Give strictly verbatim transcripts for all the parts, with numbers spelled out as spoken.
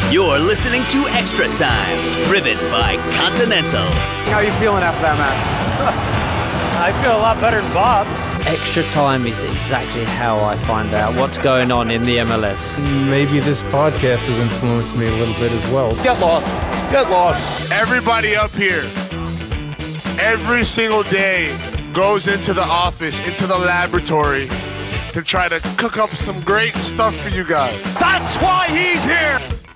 You're listening to Extra Time, driven by Continental. How are you feeling after that match? I feel a lot better than Bob. Extra Time is exactly how I find out what's going on in the M L S. Maybe this podcast has influenced me a little bit as well. Get lost. Get lost. Everybody up here, every single day, goes into the office, into the laboratory, to try to cook up some great stuff for you guys. That's why he's here.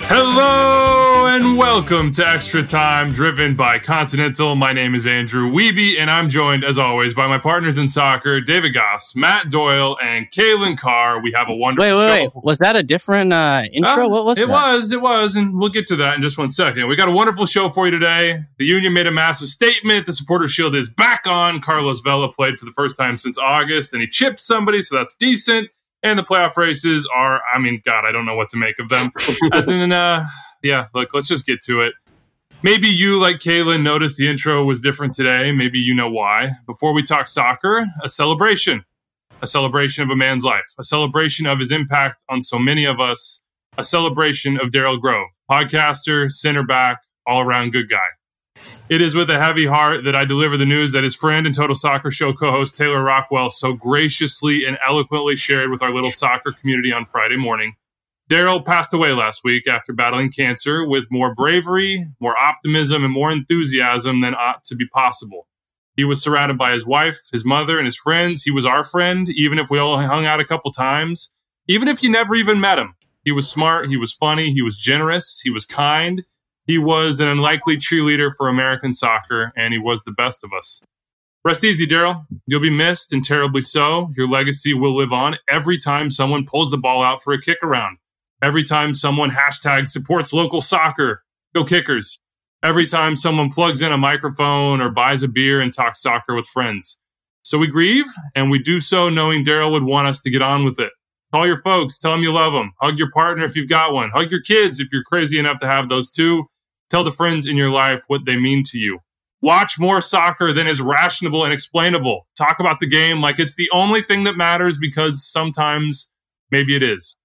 Hello and welcome to Extra Time, driven by Continental. My name is Andrew Wiebe, and I'm joined, as always, by my partners in soccer, David Goss, Matt Doyle, and Kalen Carr. We have a wonderful wait, wait, show. Wait, wait. Was that a different uh, intro? Uh, what was it that? was, it was, and we'll get to that in just one second. We got a wonderful show for you today. The Union made a massive statement. The Supporter Shield is back on. Carlos Vela played for the first time since August, and he chipped somebody, so that's decent. And the playoff races are, I mean, God, I don't know what to make of them. As in, uh, yeah, look, let's just get to it. Maybe you, like Kalen, noticed the intro was different today. Maybe you know why. Before we talk soccer, a celebration. A celebration of a man's life. A celebration of his impact on so many of us. A celebration of Daryl Grove, podcaster, center back, all-around good guy. It is with a heavy heart that I deliver the news that his friend and Total Soccer Show co-host Taylor Rockwell so graciously and eloquently shared with our little soccer community on Friday morning. Daryl passed away last week after battling cancer with more bravery, more optimism, and more enthusiasm than ought to be possible. He was surrounded by his wife, his mother, and his friends. He was our friend, even if we all hung out a couple times, even if you never even met him. He was smart, he was funny, he was generous, he was kind. He was an unlikely cheerleader for American soccer, and he was the best of us. Rest easy, Daryl. You'll be missed, and terribly so. Your legacy will live on every time someone pulls the ball out for a kick around. Every time someone hashtag supports local soccer. Go Kickers. Every time someone plugs in a microphone or buys a beer and talks soccer with friends. So we grieve, and we do so knowing Daryl would want us to get on with it. Call your folks. Tell them you love them. Hug your partner if you've got one. Hug your kids if you're crazy enough to have those too. Tell the friends in your life what they mean to you. Watch more soccer than is rationable and explainable. Talk about the game like it's the only thing that matters, because sometimes maybe it is.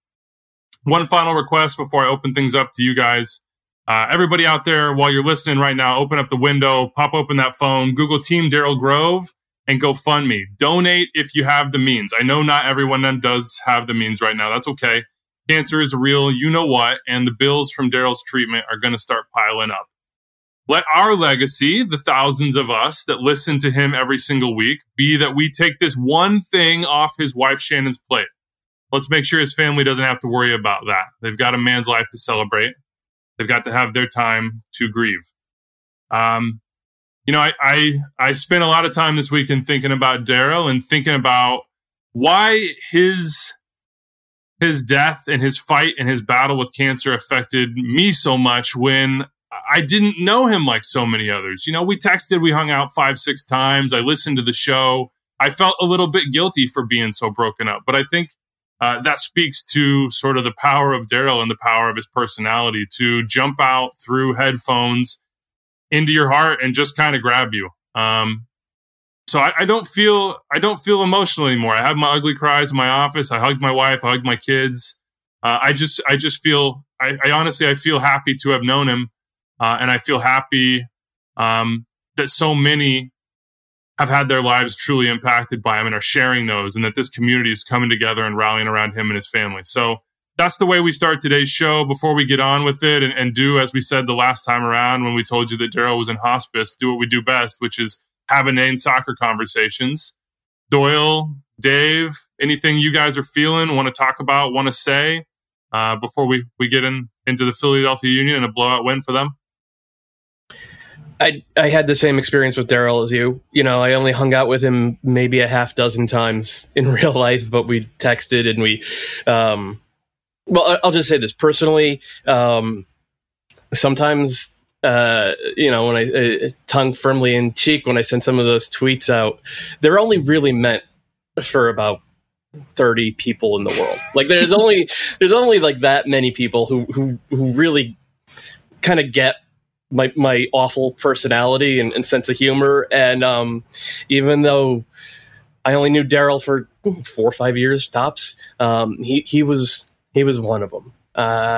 One final request before I open things up to you guys. Uh, everybody out there, while you're listening right now, open up the window, pop open that phone, Google Team Daryl Grove, and GoFundMe. Donate if you have the means. I know not everyone does have the means right now. That's okay. Cancer is real, you know what, and the bills from Daryl's treatment are going to start piling up. Let our legacy, the thousands of us that listen to him every single week, be that we take this one thing off his wife Shannon's plate. Let's make sure his family doesn't have to worry about that. They've got a man's life to celebrate. They've got to have their time to grieve. Um, you know, I, I, I spent a lot of time this weekend thinking about Daryl and thinking about why his... his death and his fight and his battle with cancer affected me so much when I didn't know him like so many others. You know, we texted, we hung out five, six times. I listened to the show. I felt a little bit guilty for being so broken up. But I think uh, that speaks to sort of the power of Daryl and the power of his personality to jump out through headphones into your heart and just kind of grab you. Um, So I, I don't feel I don't feel emotional anymore. I have my ugly cries in my office. I hugged my wife. I hugged my kids. Uh, I just I just feel I, I honestly I feel happy to have known him, uh, and I feel happy um, that so many have had their lives truly impacted by him and are sharing those, and that this community is coming together and rallying around him and his family. So that's the way we start today's show. Before we get on with it and, and do as we said the last time around when we told you that Daryl was in hospice, do what we do best, which is have inane soccer conversations. Doyle, Dave, anything you guys are feeling, want to talk about, want to say uh, before we, we get in into the Philadelphia Union and a blowout win for them? I I had the same experience with Daryl as you. You know, I only hung out with him maybe a half dozen times in real life, but we texted and we, um, well, I'll just say this personally. Um, sometimes, uh, you know, when I uh, tongue firmly in cheek, when I send some of those tweets out, they're only really meant for about thirty people in the world. Like there's only, there's only like that many people who, who, who really kind of get my my awful personality and, and sense of humor. And um, even though I only knew Daryl for four or five years tops, um, he he was he was one of them. Uh,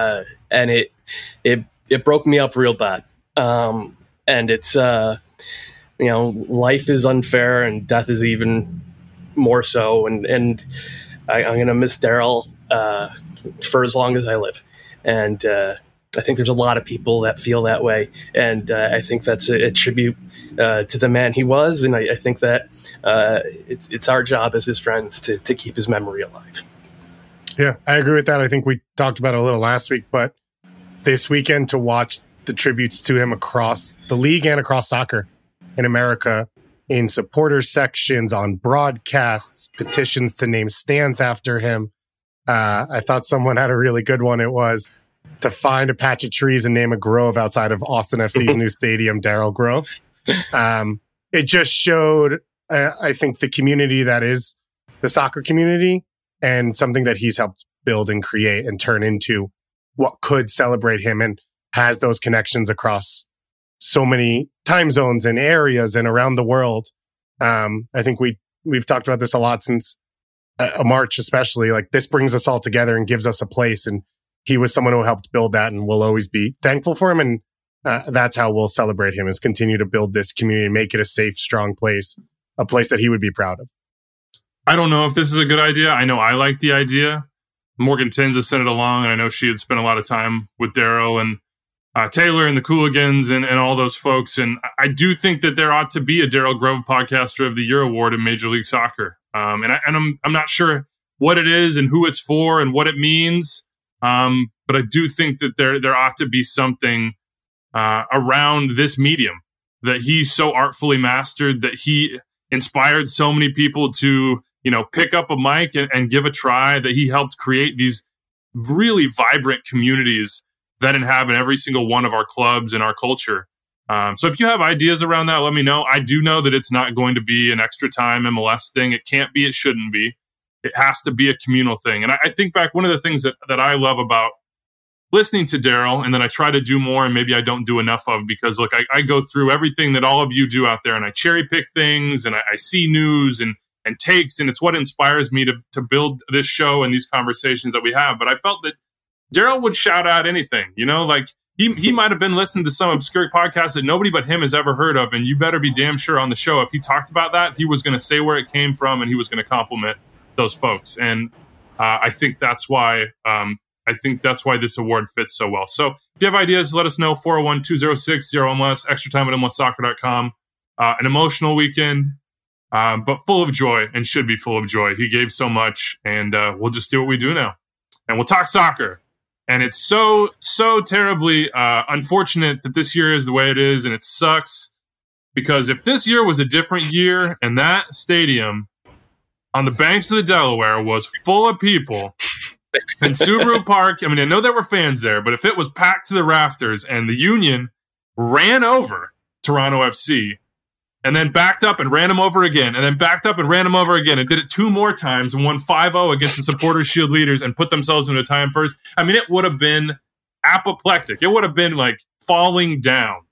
and it it it broke me up real bad. Um, and it's uh, you know, life is unfair, and death is even more so. And and I, I'm gonna miss Daryl uh, for as long as I live. And uh, I think there's a lot of people that feel that way, and uh, I think that's a, a tribute uh, to the man he was. And I, I think that uh, it's it's our job as his friends to to keep his memory alive. Yeah, I agree with that. I think we talked about it a little last week, but this weekend to watch the tributes to him across the league and across soccer in America, in supporter sections, on broadcasts, petitions to name stands after him. Uh, I thought someone had a really good one. It was to find a patch of trees and name a grove outside of Austin F C's new stadium, Daryl Grove. Um, it just showed, uh, I think, the community that is the soccer community, and something that he's helped build and create and turn into what could celebrate him, and has those connections across so many time zones and areas and around the world. Um, I think we, we've talked about this a lot since uh, March, especially. Like, this brings us all together and gives us a place. And he was someone who helped build that, and we'll always be thankful for him. And uh, that's how we'll celebrate him, is continue to build this community and make it a safe, strong place, a place that he would be proud of. I don't know if this is a good idea. I know I like the idea. Morgan Tins sent it along, and I know she had spent a lot of time with Daryl and uh, Taylor and the Cooligans and, and all those folks. And I do think that there ought to be a Daryl Grove Podcaster of the Year award in Major League Soccer. Um, and I, and I'm I'm not sure what it is and who it's for and what it means. Um, but I do think that there there ought to be something uh, around this medium that he so artfully mastered, that he inspired so many people to, you know, pick up a mic and, and give a try, that he helped create these really vibrant communities that inhabit every single one of our clubs and our culture. Um, so if you have ideas around that, let me know. I do know that it's not going to be an extra time M L S thing. It can't be, it shouldn't be. It has to be a communal thing. And I, I think back, one of the things that, that I love about listening to Daryl, and then I try to do more, and maybe I don't do enough of, because look, I, I go through everything that all of you do out there, and I cherry pick things, and I, I see news and and takes, and it's what inspires me to to build this show and these conversations that we have. But I felt that Daryl would shout out anything, you know, like he he might have been listening to some obscure podcast that nobody but him has ever heard of, and you better be damn sure on the show, if he talked about that, he was going to say where it came from, and he was going to compliment those folks. And uh, I think that's why um, I think that's why this award fits so well. So if you have ideas, let us know. four oh one, two oh six, zero M L S, extra time at M L S soccer dot com. Uh, an emotional weekend, um, but full of joy, and should be full of joy. He gave so much, and uh, we'll just do what we do now, and we'll talk soccer. And it's so, so terribly uh, unfortunate that this year is the way it is, and it sucks, because if this year was a different year and that stadium on the banks of the Delaware was full of people, and Subaru Park, I mean, I know there were fans there, but if it was packed to the rafters and the Union ran over Toronto F C and then backed up and ran them over again, and then backed up and ran them over again, and did it two more times and won five oh against the Supporters Shield leaders and put themselves into time first, I mean, it would have been apoplectic. It would have been like falling down.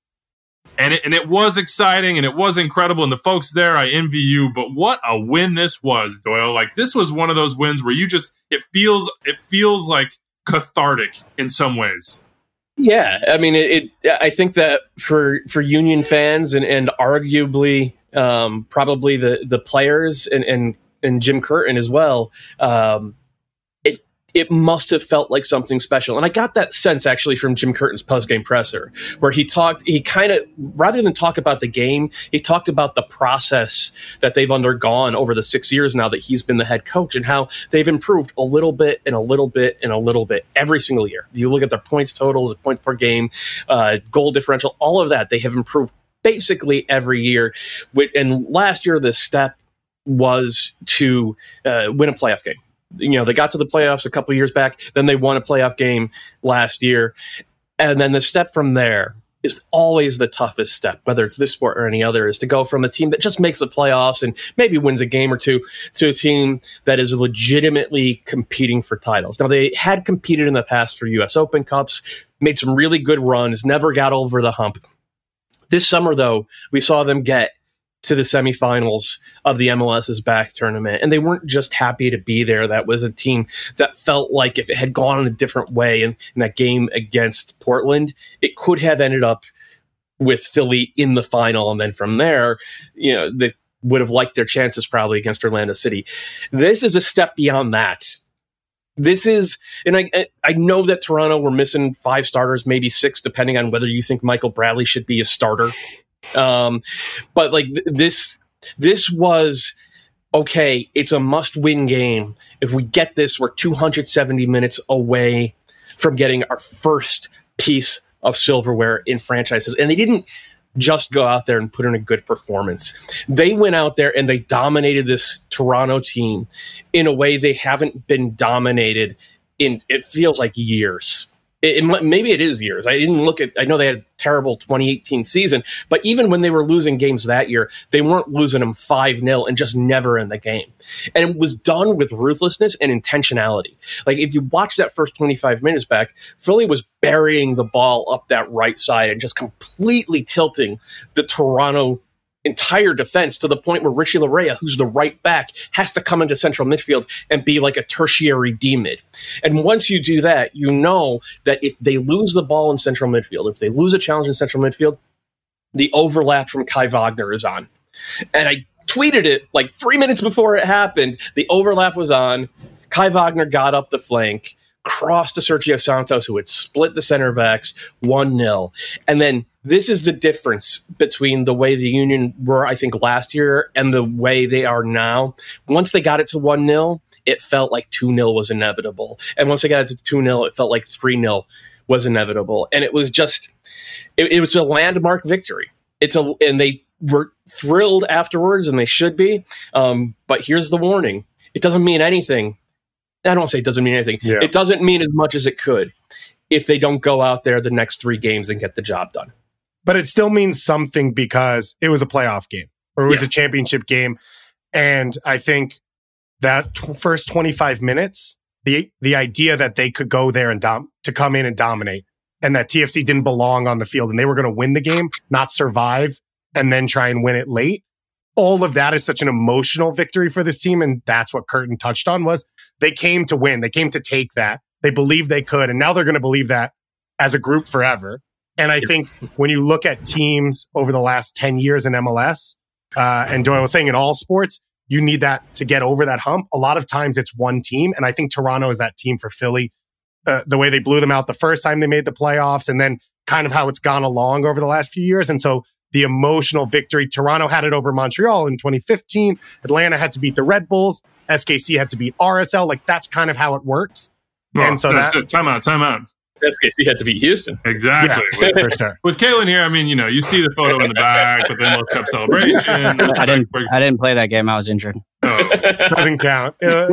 And it, and it was exciting, and it was incredible, and the folks there, I envy you. But what a win this was, Doyle! Like, this was one of those wins where you just it feels it feels like cathartic in some ways. Yeah, I mean, it. it I think that for for Union fans, and and arguably um, probably the the players and and and Jim Curtin as well. Um, It must have felt like something special. And I got that sense actually from Jim Curtin's postgame presser, where he talked, he kind of, rather than talk about the game, he talked about the process that they've undergone over the six years now that he's been the head coach, and how they've improved a little bit and a little bit and a little bit every single year. You look at their points totals, points per game, uh, goal differential, all of that. They have improved basically every year. And last year, the step was to uh, win a playoff game. You know, they got to the playoffs a couple of years back, then they won a playoff game last year. And then the step from there is always the toughest step, whether it's this sport or any other, is to go from a team that just makes the playoffs and maybe wins a game or two to a team that is legitimately competing for titles. Now, they had competed in the past for U S Open Cups, made some really good runs, never got over the hump. This summer, though, we saw them get to the semifinals of the M L S's back tournament. And they weren't just happy to be there. That was a team that felt like if it had gone in a different way in, in that game against Portland, it could have ended up with Philly in the final. And then from there, you know, they would have liked their chances probably against Orlando City. This is a step beyond that. This is, and I I know that Toronto were missing five starters, maybe six, depending on whether you think Michael Bradley should be a starter. Um, but like th- this, this was okay. It's a must-win game. If we get this, we're two hundred seventy minutes away from getting our first piece of silverware in franchises, and they didn't just go out there and put in a good performance. They went out there and they dominated this Toronto team in a way they haven't been dominated in, it feels like, years. It, it, maybe it is years. I didn't look at, I know they had a terrible twenty eighteen season, but even when they were losing games that year, they weren't losing them five nil and just never in the game. And it was done with ruthlessness and intentionality. Like if you watch that first twenty-five minutes back, Philly was burying the ball up that right side and just completely tilting the Toronto entire defense to the point where Richie Larea, who's the right back, has to come into central midfield and be like a tertiary D-mid. And once you do that, you know that if they lose the ball in central midfield, if they lose a challenge in central midfield, the overlap from Kai Wagner is on. And I tweeted it like three minutes before it happened. The overlap was on. Kai Wagner got up the flank, crossed to Sergio Santos, who had split the center backs one nil. And then this is the difference between the way the Union were, I think, last year and the way they are now. Once they got it to one nil, it felt like two nil was inevitable. And once they got it to two nil, it felt like three nil was inevitable. And it was just, it, it was a landmark victory. It's a, and they were thrilled afterwards, and they should be. Um, but here's the warning. It doesn't mean anything. I don't want to say it doesn't mean anything. Yeah. It doesn't mean as much as it could if they don't go out there the next three games and get the job done. But it still means something because it was a playoff game or it was yeah. a championship game. And I think that t- first twenty-five minutes, the the idea that they could go there and dom- to come in and dominate, and that T F C didn't belong on the field and they were going to win the game, not survive and then try and win it late. All of that is such an emotional victory for this team. And that's what Curtin touched on was they came to win. They came to take that. They believed they could. And now they're going to believe that as a group forever. And I think when you look at teams over the last ten years in M L S, uh, and Doyle was saying in all sports, you need that to get over that hump. A lot of times it's one team. And I think Toronto is that team for Philly. Uh, the way they blew them out the first time they made the playoffs, and then kind of how it's gone along over the last few years. And so the emotional victory, Toronto had it over Montreal in twenty fifteen. Atlanta had to beat the Red Bulls. S K C had to beat R S L. Like that's kind of how it works. Well, and so that's that, it. Time out, time out. S K C had to beat Houston. Exactly. Yeah, with, for sure. with Kalen here, I mean, you know, you see the photo in the back with the Most Cup celebration. I didn't. I didn't play that game. I was injured. Oh. Doesn't count. no,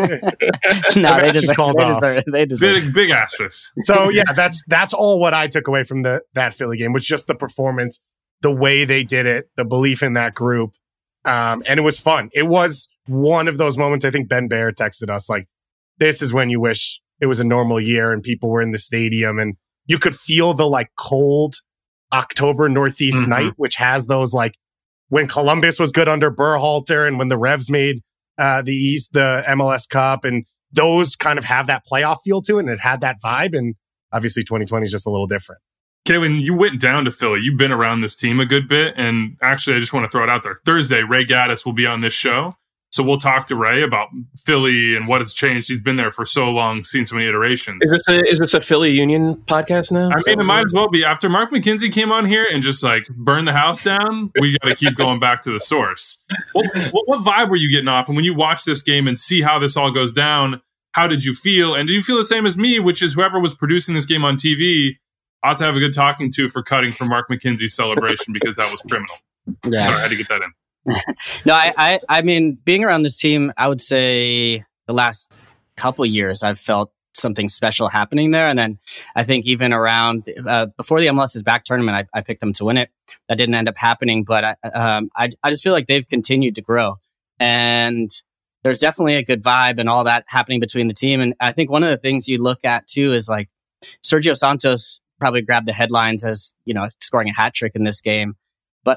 they just called they off. deserve, they deserve. Big, big asterisk. So yeah, that's that's all what I took away from the that Philly game was just the performance, the way they did it, the belief in that group, um, and it was fun. It was one of those moments. I think Ben Baer texted us like, "This is when you wish it was a normal year and people were in the stadium and you could feel the like cold October Northeast Mm-hmm. night, which has those like when Columbus was good under Berhalter and when the Revs made uh, the East, the M L S Cup, and those kind of have that playoff feel to it, and it had that vibe. And obviously, twenty twenty is just a little different. Kevin, you went down to Philly. You've been around this team a good bit, and actually, I just want to throw it out there. Thursday, Ray Gaddis will be on this show. So we'll talk to Ray about Philly and what has changed. He's been there for so long, seen so many iterations. Is this a, is this a Philly Union podcast now? I mean, it might as well be. After Mark McKenzie came on here and just like burned the house down, we got to keep going back to the source. What, what, what vibe were you getting off? And when you watch this game and see how this all goes down, how did you feel? And did you feel the same as me, which is whoever was producing this game on T V ought to have a good talking to for cutting from Mark McKenzie's celebration because that was criminal. Yeah. Sorry, I had to get that in. no, I, I, I mean, being around this team, I would say the last couple years, I've felt something special happening there. And then I think even around uh, before the M L S's back tournament, I, I picked them to win it. That didn't end up happening, but I, um, I, I just feel like they've continued to grow. And there's definitely a good vibe and all that happening between the team. And I think one of the things you look at too is like Sergio Santos probably grabbed the headlines as, you know, scoring a hat trick in this game. But I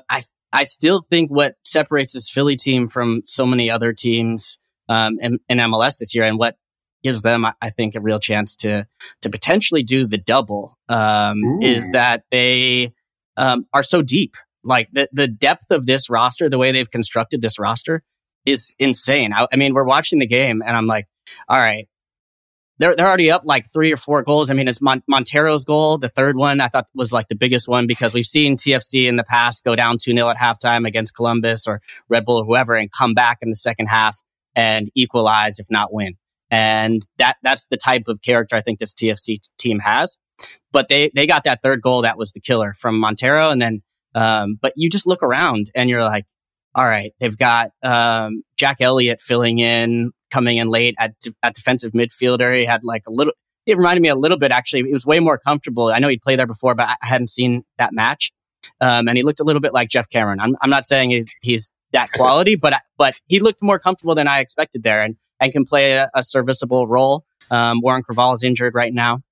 I still think what separates this Philly team from so many other teams um, in, in M L S this year, and what gives them, I think, a real chance to to potentially do the double, um, is that they um, are so deep. Like the the depth of this roster, the way they've constructed this roster, is insane. I, I mean, we're watching the game, and I'm like, all right, they're they're already up like three or four goals. I mean, it's Mon- Montero's goal, the third one, I thought was like the biggest one, because we've seen T F C in the past go down two nil at halftime against Columbus or Red Bull or whoever, and come back in the second half and equalize, if not win. And that that's the type of character I think this T F C t- team has. But they they got that third goal that was the killer from Montero, and then um, but you just look around and you're like, all right, they've got um, Jack Elliott filling in, coming in late at at defensive midfielder. He had like a little. It reminded me a little bit, actually. It was way more comfortable. I know he'd played there before, but I hadn't seen that match. Um, and he looked a little bit like Jeff Cameron. I'm I'm not saying he's, he's that quality, but but he looked more comfortable than I expected there, and and can play a, a serviceable role. Um, Warren Creavalle is injured right now.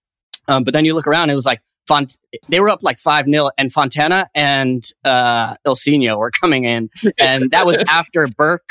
Um, but then you look around, it was like Font- they were up like five nil, and Fontana and uh, Ilsinho were coming in. And that was after Burke.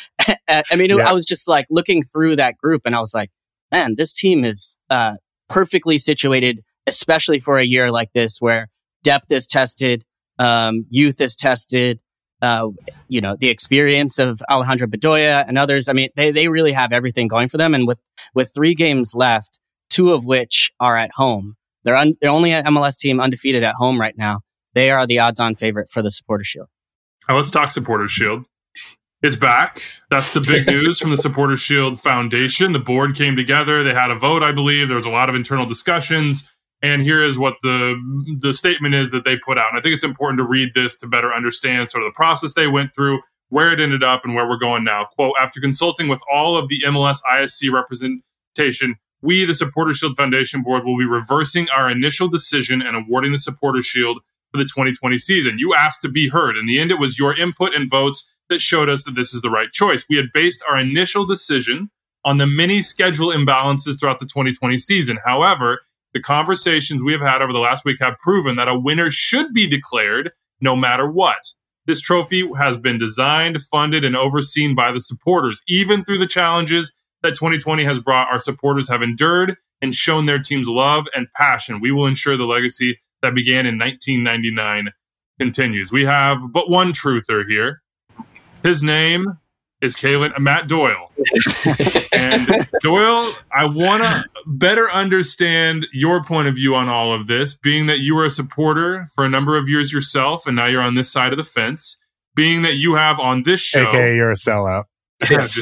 I mean, it, yeah. I was just like looking through that group, and I was like, man, this team is uh, perfectly situated, especially for a year like this where depth is tested, um, youth is tested. Uh, you know, the experience of Alejandro Bedoya and others. I mean, they they really have everything going for them. And with, with three games left, two of which are at home, they're un, they're only an M L S team undefeated at home right now. They are the odds-on favorite for the Supporters Shield. Now let's talk Supporters Shield. It's back. That's the big news from the Supporters Shield Foundation. The board came together. They had a vote, I believe. There was a lot of internal discussions. And here is what the the statement is that they put out. And I think it's important to read this to better understand sort of the process they went through, where it ended up, and where we're going now. Quote, after consulting with all of the M L S I S C representation, we, the Supporters Shield Foundation Board, will be reversing our initial decision and awarding the Supporters Shield for the twenty twenty season. You asked to be heard. In the end, it was your input and votes that showed us that this is the right choice. We had based our initial decision on the many schedule imbalances throughout the twenty twenty season. However, the conversations we have had over the last week have proven that a winner should be declared no matter what. This trophy has been designed, funded, and overseen by the supporters. Even through the challenges that twenty twenty has brought, our supporters have endured and shown their team's love and passion. We will ensure the legacy that began in nineteen ninety-nine continues. We have but one truther here. His name is Kalen, Matt Doyle. And Doyle, I want to better understand your point of view on all of this, being that you were a supporter for a number of years yourself, and now you're on this side of the fence, being that you have on this show... A K A you're a sellout. Yes.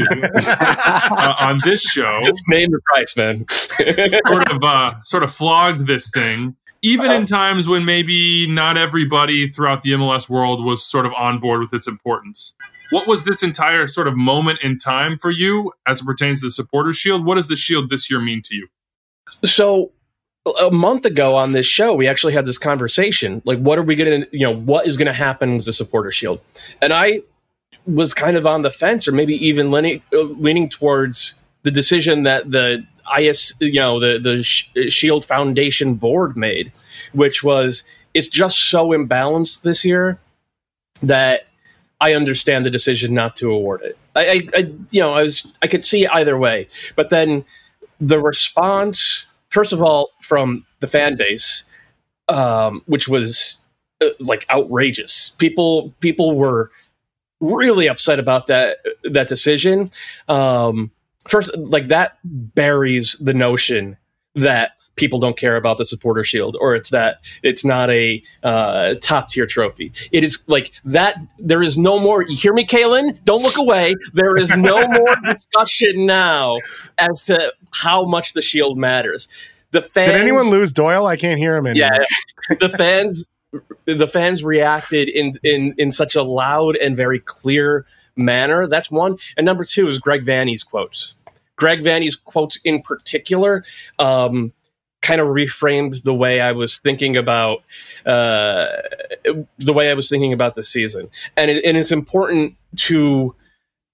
uh, on this show... Just name the price, man. sort of uh, sort of flogged this thing, even in times when maybe not everybody throughout the M L S world was sort of on board with its importance. What was this entire sort of moment in time for you as it pertains to the Supporters Shield? What does the Shield this year mean to you? So a month ago on this show, we actually had this conversation. Like, what are we going to, you know, what is going to happen with the Supporters Shield? And I was kind of on the fence, or maybe even leaning, uh, leaning towards the decision that the I S, you know, the, the Shield Foundation board made, which was, it's just so imbalanced this year that I understand the decision not to award it. I, I, I, you know, I was, I could see either way, but then the response, first of all, from the fan base, um, which was uh, like outrageous. People, people were really upset about that that decision. Um, first, like that buries the notion that people don't care about the Supporter Shield, or it's that it's not a uh, top tier trophy. It is like that. There is no more. You hear me, Kalen? Don't look away. There is no more discussion now as to how much the Shield matters. The fans. Did anyone lose Doyle? I can't hear him anymore. Yeah, the fans. The fans reacted in in in such a loud and very clear manner. That's one. And number two is Greg Vanney's quotes. Greg Vanney's quotes in particular um, kind of reframed the way I was thinking about uh, the way I was thinking about the season. And, it, and it's important to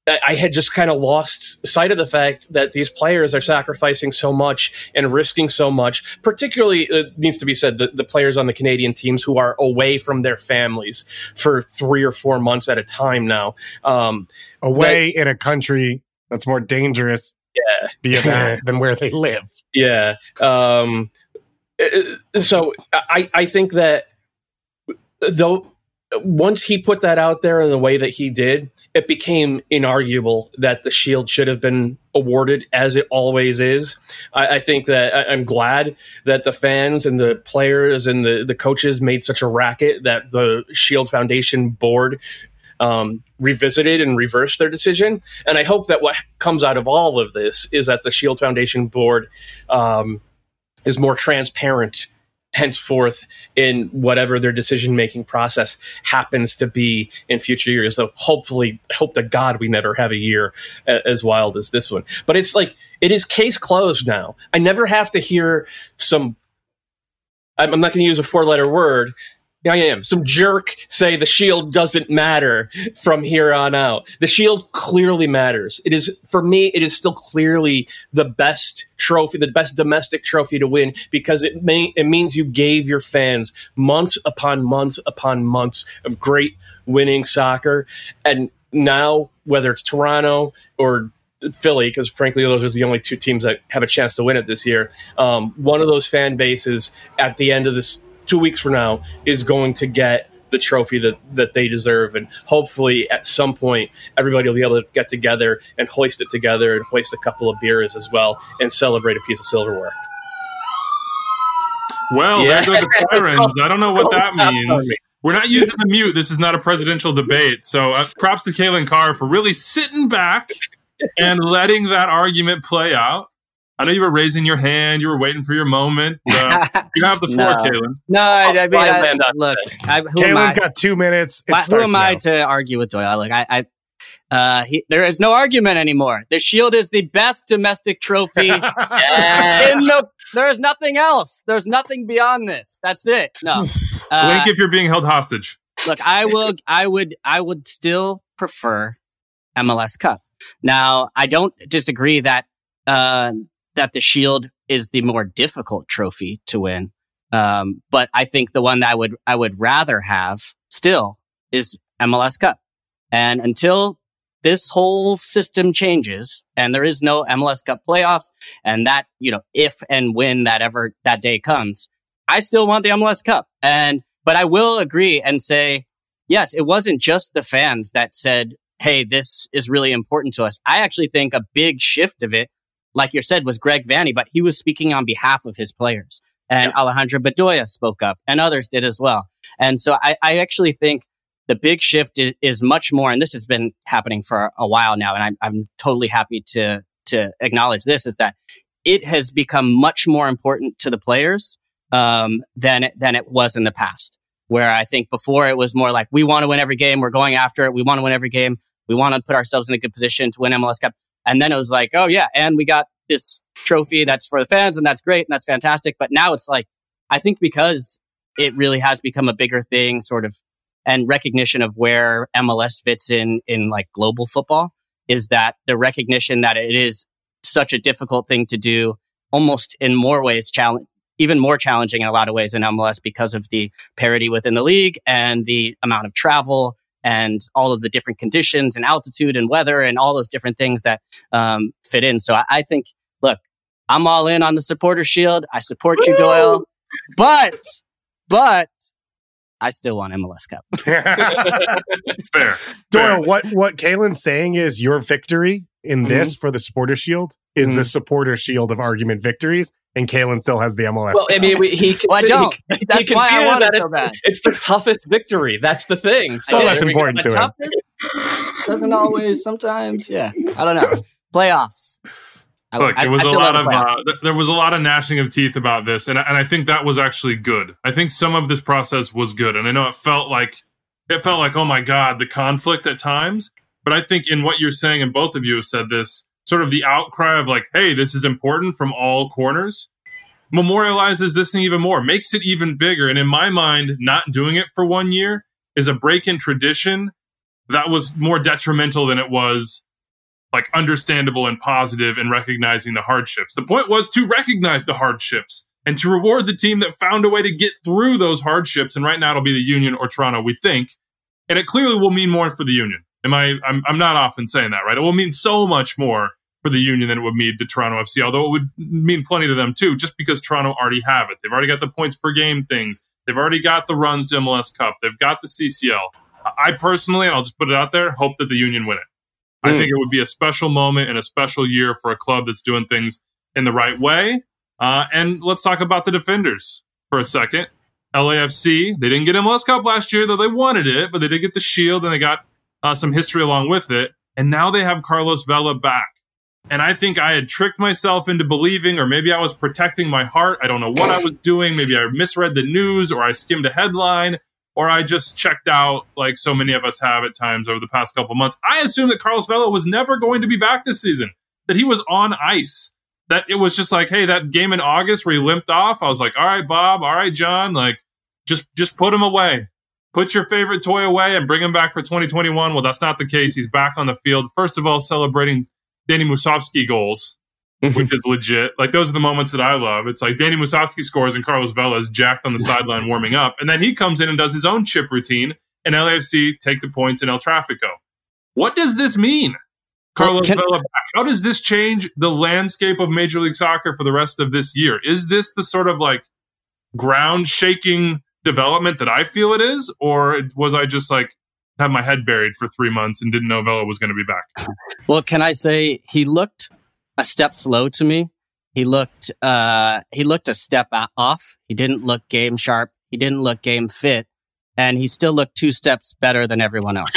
I had just kind of lost sight of the fact that these players are sacrificing so much and risking so much, particularly, it needs to be said, the, the players on the Canadian teams who are away from their families for three or four months at a time now. Um, away that, in a country that's more dangerous yeah. via that than where they live. Yeah. Um, so I, I think that though, once he put that out there in the way that he did, it became inarguable that the Shield should have been awarded, as it always is. I, I think that I, I'm glad that the fans and the players and the, the coaches made such a racket that the Shield Foundation board um, revisited and reversed their decision. And I hope that what comes out of all of this is that the Shield Foundation board um, is more transparent henceforth in whatever their decision-making process happens to be in future years. Though hopefully, I hope to God we never have a year a- as wild as this one. But it's like, it is case closed now. I never have to hear some, I'm, I'm not going to use a four-letter word, I am, some jerk say the Shield doesn't matter from here on out. The Shield clearly matters. It is, for me, it is still clearly the best trophy, the best domestic trophy to win, because it may, it means you gave your fans months upon months upon months of great winning soccer. And now, whether it's Toronto or Philly, because frankly, those are the only two teams that have a chance to win it this year, um, one of those fan bases at the end of this two weeks from now is going to get the trophy that, that they deserve. And hopefully at some point, everybody will be able to get together and hoist it together and hoist a couple of beers as well and celebrate a piece of silverware. Well, Yeah. there go the sirens. I don't know what that means. We're not using the mute. This is not a presidential debate. So uh, props to Kaylin Carr for really sitting back and letting that argument play out. I know you were raising your hand. You were waiting for your moment. Uh, you have the floor, No. Kaylin. No, I, I mean, fly I, land on look, I, who am I? Kalen's got two minutes. It Why- who starts am I now. to argue with Doyle? Look, I, I uh, he, there is no argument anymore. The Shield is the best domestic trophy. Yes. In the, there is nothing else. There's nothing beyond this. That's it. No. Uh, Blink if you're being held hostage. Look, I will. I would. I would still prefer M L S Cup. Now, I don't disagree that uh, that the Shield is the more difficult trophy to win, um, but I think the one that I would I would rather have still is M L S Cup. And until this whole system changes and there is no M L S Cup playoffs, and that, you know, if and when that ever that day comes, I still want the M L S Cup. And but I will agree and say, yes, it wasn't just the fans that said, hey, this is really important to us. I actually think a big shift of it, like you said, was Greg Vanney, but he was speaking on behalf of his players. And yeah. Alejandro Bedoya spoke up, and others did as well. And so I, I actually think the big shift is, is much more, and this has been happening for a while now, and I'm, I'm totally happy to to acknowledge this, is that it has become much more important to the players um, than it, than it was in the past. Where I think before it was more like, we want to win every game, we're going after it, we want to win every game, we want to put ourselves in a good position to win M L S Cup. And then it was like, oh yeah, and we got this trophy that's for the fans, and that's great, and that's fantastic. But now it's like, I think because it really has become a bigger thing, sort of, and recognition of where M L S fits in, in like global football, is that the recognition that it is such a difficult thing to do, almost in more ways challenge. Even more challenging in a lot of ways in M L S because of the parity within the league and the amount of travel and all of the different conditions and altitude and weather and all those different things that um, fit in. So I, I think, look, I'm all in on the Supporter Shield. I support you, Doyle. But, but I still want M L S Cup. Fair. Doyle, what, what Kalen's saying is your victory in this mm-hmm. for the Supporter Shield is mm-hmm. the Supporter Shield of argument victories, and Kalen still has the M L S. Well, I mean, we, he, well, I don't. He, That's he why I want that it so it's, bad. It's the toughest victory. That's the thing. So less important to him. Doesn't always. Sometimes, yeah. I don't know. Playoffs. Look, I, it was I a lot the of uh, th- there was a lot of gnashing of teeth about this, and and I think that was actually good. I think some of this process was good, and I know it felt like it felt like, oh my God, the conflict at times. But I think in what you're saying, and both of you have said this, sort of the outcry of like, hey, this is important from all corners, memorializes this thing even more, makes it even bigger. And in my mind, not doing it for one year is a break in tradition that was more detrimental than it was like understandable and positive in recognizing the hardships. The point was to recognize the hardships and to reward the team that found a way to get through those hardships. And right now it'll be the Union or Toronto, we think. And it clearly will mean more for the Union. Am I, I'm, I'm not often saying that, right? It will mean so much more for the Union than it would mean to Toronto F C, although it would mean plenty to them too, just because Toronto already have it. They've already got the points per game things. They've already got the runs to M L S Cup. They've got the C C L. I personally, and I'll just put it out there, hope that the Union win it. Mm. I think it would be a special moment and a special year for a club that's doing things in the right way. Uh, and let's talk about the defenders for a second. L A F C, they didn't get M L S Cup last year, though they wanted it, but they did get the Shield and they got uh, some history along with it. And now they have Carlos Vela back. And I think I had tricked myself into believing, or maybe I was protecting my heart. I don't know what I was doing. Maybe I misread the news, or I skimmed a headline, or I just checked out like so many of us have at times over the past couple months. I assumed that Carlos Vela was never going to be back this season, that he was on ice, that it was just like, hey, that game in August where he limped off, I was like, all right, Bob, all right, John, like just, just put him away. Put your favorite toy away and bring him back for twenty twenty-one. Well, that's not the case. He's back on the field. First of all, celebrating Danny Musovski goals, which is legit. Like, those are the moments that I love. It's like Danny Musovski scores and Carlos Vela is jacked on the sideline warming up. And then he comes in and does his own chip routine, and L A F C take the points in El Tráfico. What does this mean? Carlos well, can- Vela back. How does this change the landscape of Major League Soccer for the rest of this year? Is this the sort of like ground-shaking development that I feel it is? Or was I just like, had my head buried for three months and didn't know Vela was going to be back? Well, can I say he looked a step slow to me. He looked uh, he looked a step off. He didn't look game sharp. He didn't look game fit. And he still looked two steps better than everyone else.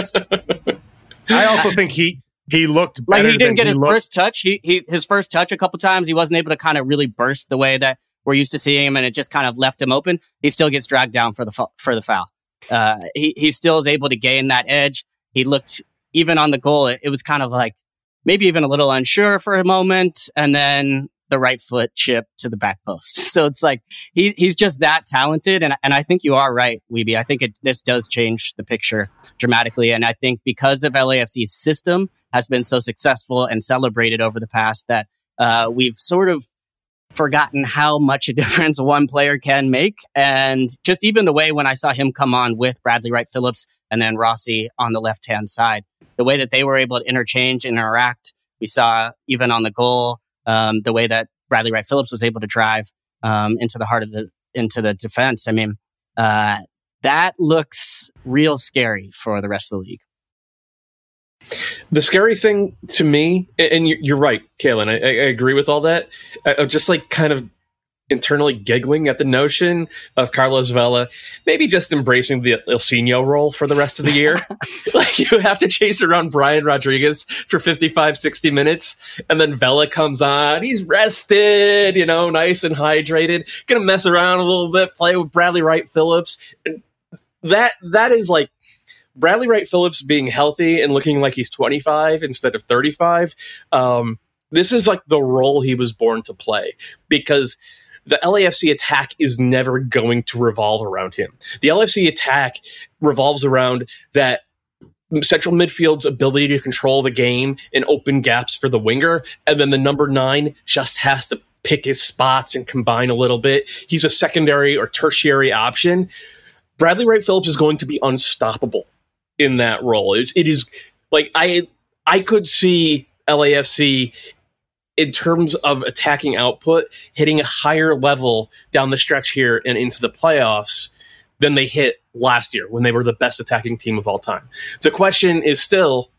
I also think he he looked better. Like, he didn't get he his looked. first touch. He, he His first touch a couple times, he wasn't able to kind of really burst the way that we're used to seeing him, and it just kind of left him open. He still gets dragged down for the for the foul. Uh, he, he still is able to gain that edge. He looked, even on the goal, it, it was kind of like maybe even a little unsure for a moment, and then the right foot chip to the back post. So it's like he he's just that talented, and and I think you are right, Weeby. I think it, this does change the picture dramatically, and I think because of L A F C's system has been so successful and celebrated over the past, that uh, we've sort of forgotten how much a difference one player can make. And just even the way when I saw him come on with Bradley Wright Phillips and then Rossi on the left-hand side, the way that they were able to interchange and interact, we saw even on the goal, um, the way that Bradley Wright Phillips was able to drive um, into the heart of the, into the defense. I mean, uh, that looks real scary for the rest of the league. The scary thing to me, and you're right, Kalen, I, I agree with all that. I'm just like kind of internally giggling at the notion of Carlos Vela maybe just embracing the Ilsinho role for the rest of the year. Like, you have to chase around Brian Rodriguez for fifty-five, sixty minutes, and then Vela comes on. He's rested, you know, nice and hydrated, gonna mess around a little bit, play with Bradley Wright Phillips. And that that is like Bradley Wright Phillips being healthy and looking like he's twenty-five instead of thirty-five. Um, this is like the role he was born to play, because the L A F C attack is never going to revolve around him. The L A F C attack revolves around that central midfield's ability to control the game and open gaps for the winger, and then the number nine just has to pick his spots and combine a little bit. He's a secondary or tertiary option. Bradley Wright Phillips is going to be unstoppable in that role. It, it is like I I could see L A F C in terms of attacking output hitting a higher level down the stretch here and into the playoffs than they hit last year when they were the best attacking team of all time. The question is still,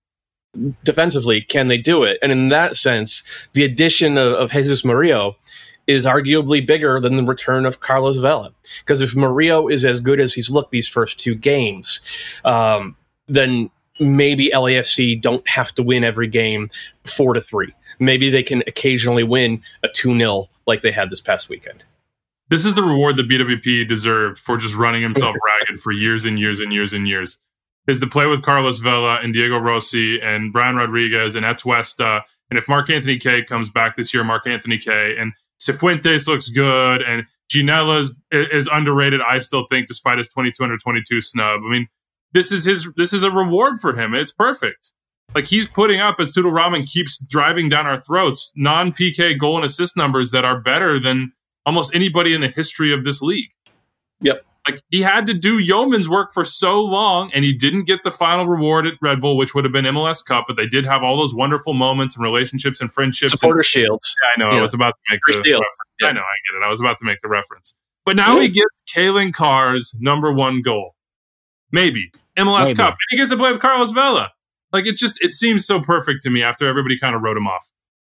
defensively, can they do it? And in that sense, the addition of, of Jesus Murillo is arguably bigger than the return of Carlos Vela. Because if Murillo is as good as he's looked these first two games, um, then maybe L A F C don't have to win every game four to three. Maybe they can occasionally win a two nil like they had this past weekend. This is the reward that B W P deserved for just running himself ragged for years and years and years and years. Is to play with Carlos Vela and Diego Rossi and Brian Rodriguez and Atuesta. And if Mark Anthony Kaye comes back this year, Mark Anthony Kaye, and Cifuentes looks good, and Ginella is, is underrated, I still think, despite his twenty-two under twenty-two snub. I mean, this is his. This is a reward for him. It's perfect. Like, he's putting up, as Toodle Ramen keeps driving down our throats, non-P K goal and assist numbers that are better than almost anybody in the history of this league. Yep. Like, he had to do yeoman's work for so long, and he didn't get the final reward at Red Bull, which would have been M L S Cup, but they did have all those wonderful moments and relationships and friendships. Supporter and, shields. Yeah, I know. Yeah. I was about to make For the shields. reference. Yeah. I know, I get it. I was about to make the reference. But now yeah. he gets Kalen Carr's number one goal. Maybe. M L S Maybe. Cup. And he gets to play with Carlos Vela. Like, it's just, it seems so perfect to me after everybody kind of wrote him off.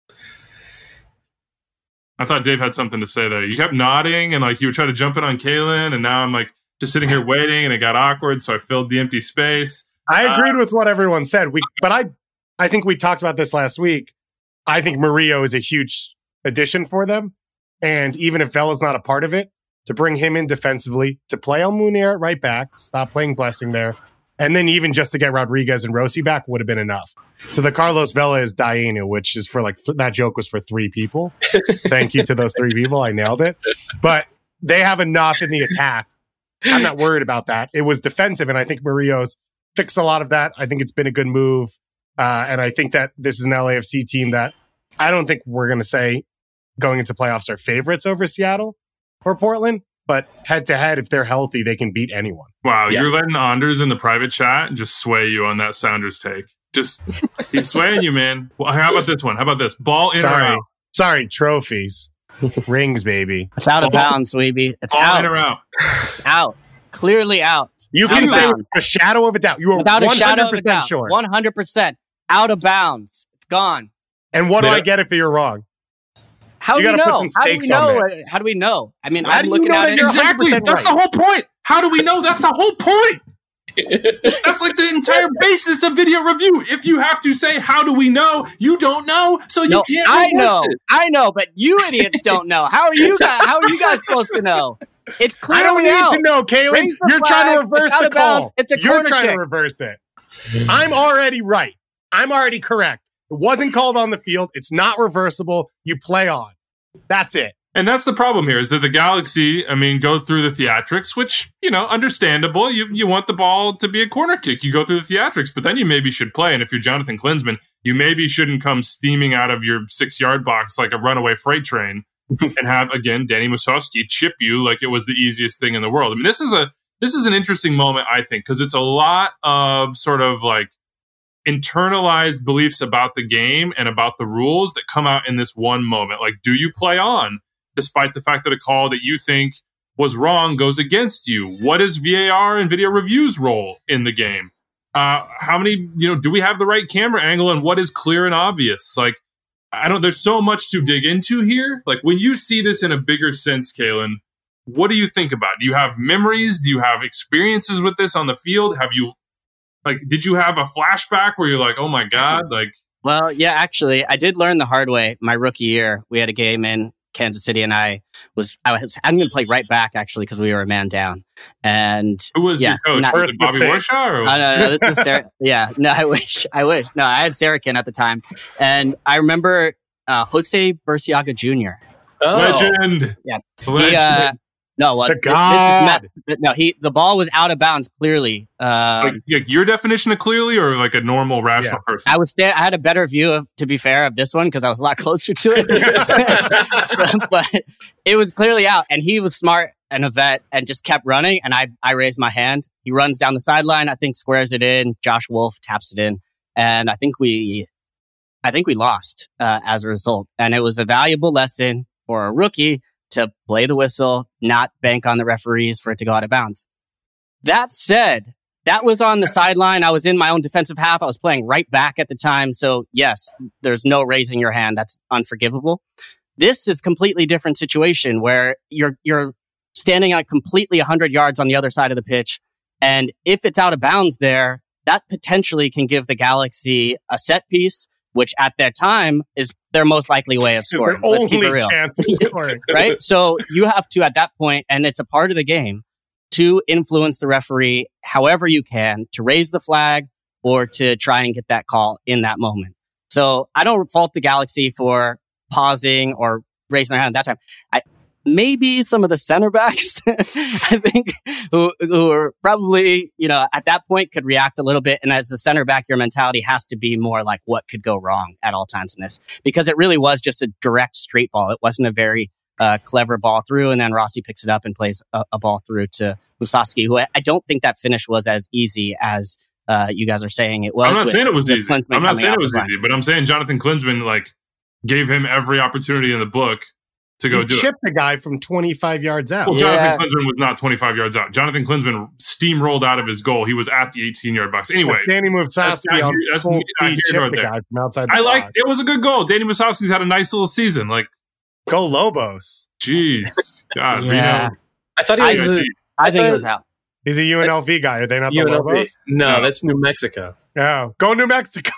I thought Dave had something to say there. You kept nodding and like you were trying to jump in on Kalen, and now I'm like just sitting here waiting, and it got awkward, so I filled the empty space. I agreed uh, with what everyone said. We, but I, I think we talked about this last week. I think Murillo is a huge addition for them, and even if Vela's not a part of it, to bring him in defensively, to play Almunia at right back, stop playing Blessing there, and then even just to get Rodriguez and Rossi back would have been enough. So the Carlos Vela is Dainu, which is for like, th- that joke was for three people. Thank you to those three people. I nailed it. But they have enough in the attack. I'm not worried about that. It was defensive, and I think Murillo's fixed a lot of that. I think it's been a good move. Uh, and I think that this is an L A F C team that I don't think we're going to say going into playoffs are favorites over Seattle or Portland. But head-to-head, if they're healthy, they can beat anyone. Wow, yeah. You're letting Anders in the private chat just sway you on that Sounders take. Just, he's swaying you, man. Well, how about this one? How about this? Ball in Sorry. or out? Sorry, trophies. Rings, baby. It's out of Ball, bounds, Weeby. It's ball out. in or out? Out. Clearly out. You out can say bounds. with a shadow of a doubt. You are Without one hundred percent a shadow of a doubt. sure. one hundred percent. Out of bounds. It's gone. And what do Yeah. I get if you're wrong? How You do we gotta know? put some How do we stakes on know? How do we know? I mean, How I'm do you looking know at that it. you're Exactly. one hundred percent That's right. the whole point. How do we know? That's the whole point. That's like the entire basis of video review. If you have to say, how do we know? You don't know, so you No, can't I reverse know. it. I know, but you idiots don't know. How are you guys? How are you guys supposed to know? It's clearly I don't need out. to know, Kaylin. Raise the You're trying flag. to reverse It's out the of bounds. call. It's a You're corner trying kick. to reverse it. I'm already right. I'm already correct. It wasn't called on the field. It's not reversible. You play on. That's it. And that's the problem here, is that the Galaxy, I mean, go through the theatrics, which, you know, understandable. You you want the ball to be a corner kick. You go through the theatrics, but then you maybe should play. And if you're Jonathan Klinsmann, you maybe shouldn't come steaming out of your six-yard box like a runaway freight train and have, again, Danny Musovski chip you like it was the easiest thing in the world. I mean, this is a this is an interesting moment, I think, because it's a lot of sort of like internalized beliefs about the game and about the rules that come out in this one moment. Like, do you play on? Despite the fact that a call that you think was wrong goes against you? What is V A R and video review's role in the game? Uh, how many, you know, do we have the right camera angle, and what is clear and obvious? Like, I don't, there's so much to dig into here. Like, when you see this in a bigger sense, Kalen, what do you think about? Do you have memories? Do you have experiences with this on the field? Have you, like, did you have a flashback where you're like, oh my God, like, Well, yeah, actually, I did learn the hard way my rookie year. We had a game in Kansas City, and I was I was I'm going to play right back actually because we were a man down. And who was yeah, your coach? not, Was it Bobby Warshaw? Or? Oh, no, no, this is Sarah. Yeah, no, I wish, I wish. No, I had Sarakin at the time, and I remember uh, Jose Burciaga Junior Oh. Legend. Yeah, Legend. he, uh, no, what? The This, God. this is mess. No, he the ball was out of bounds clearly. Um, like, like your definition of clearly, or like a normal rational Yeah. person? I was sta- I had a better view of, to be fair, of this one because I was a lot closer to it. but, but it was clearly out, and he was smart and a vet, and just kept running. And I I raised my hand. He runs down the sideline. I think squares it in. Josh Wolf taps it in, and I think we, I think we lost uh, as a result. And it was a valuable lesson for a rookie to play the whistle, not bank on the referees for it to go out of bounds. That said, that was on the sideline. I was in my own defensive half. I was playing right back at the time. So yes, there's no raising your hand. That's unforgivable. This is a completely different situation where you're you're standing at completely one hundred yards on the other side of the pitch. And if it's out of bounds there, that potentially can give the Galaxy a set piece, which at that time is their most likely way of scoring. Their Let's keep it only real. chance of scoring. Right? So you have to, at that point, and it's a part of the game, to influence the referee however you can, to raise the flag or to try and get that call in that moment. So I don't fault the Galaxy for pausing or raising their hand at that time. I, maybe some of the center backs, I think, who, who are probably, you know, at that point could react a little bit. And as a center back, your mentality has to be more like what could go wrong at all times in this, because it really was just a direct straight ball. It wasn't a very uh, clever ball through. And then Rossi picks it up and plays a, a ball through to Musovski, who I, I don't think that finish was as easy as uh, you guys are saying it was. I'm not with, saying it was easy. Klinsmann I'm not saying it was line. easy, but I'm saying Jonathan Klinsmann like gave him every opportunity in the book to go he do chipped it. the guy from twenty-five yards out. Well, Yeah. Jonathan Klinsmann was not twenty-five yards out. Jonathan Klinsmann steamrolled out of his goal. He was at the eighteen-yard box. Anyway, Danny Musovski on that's full not here speed nor chipped the there. guy from outside the I like box. it was a good goal. Danny Musovski's had a nice little season. Like, Go Lobos. jeez, God, Yeah. Reno. I thought he I, was. a, I think thought- it was out. He's a U N L V guy. Are they not the U N L V. Lobos? No, No. that's New Mexico. No. Go New Mexico.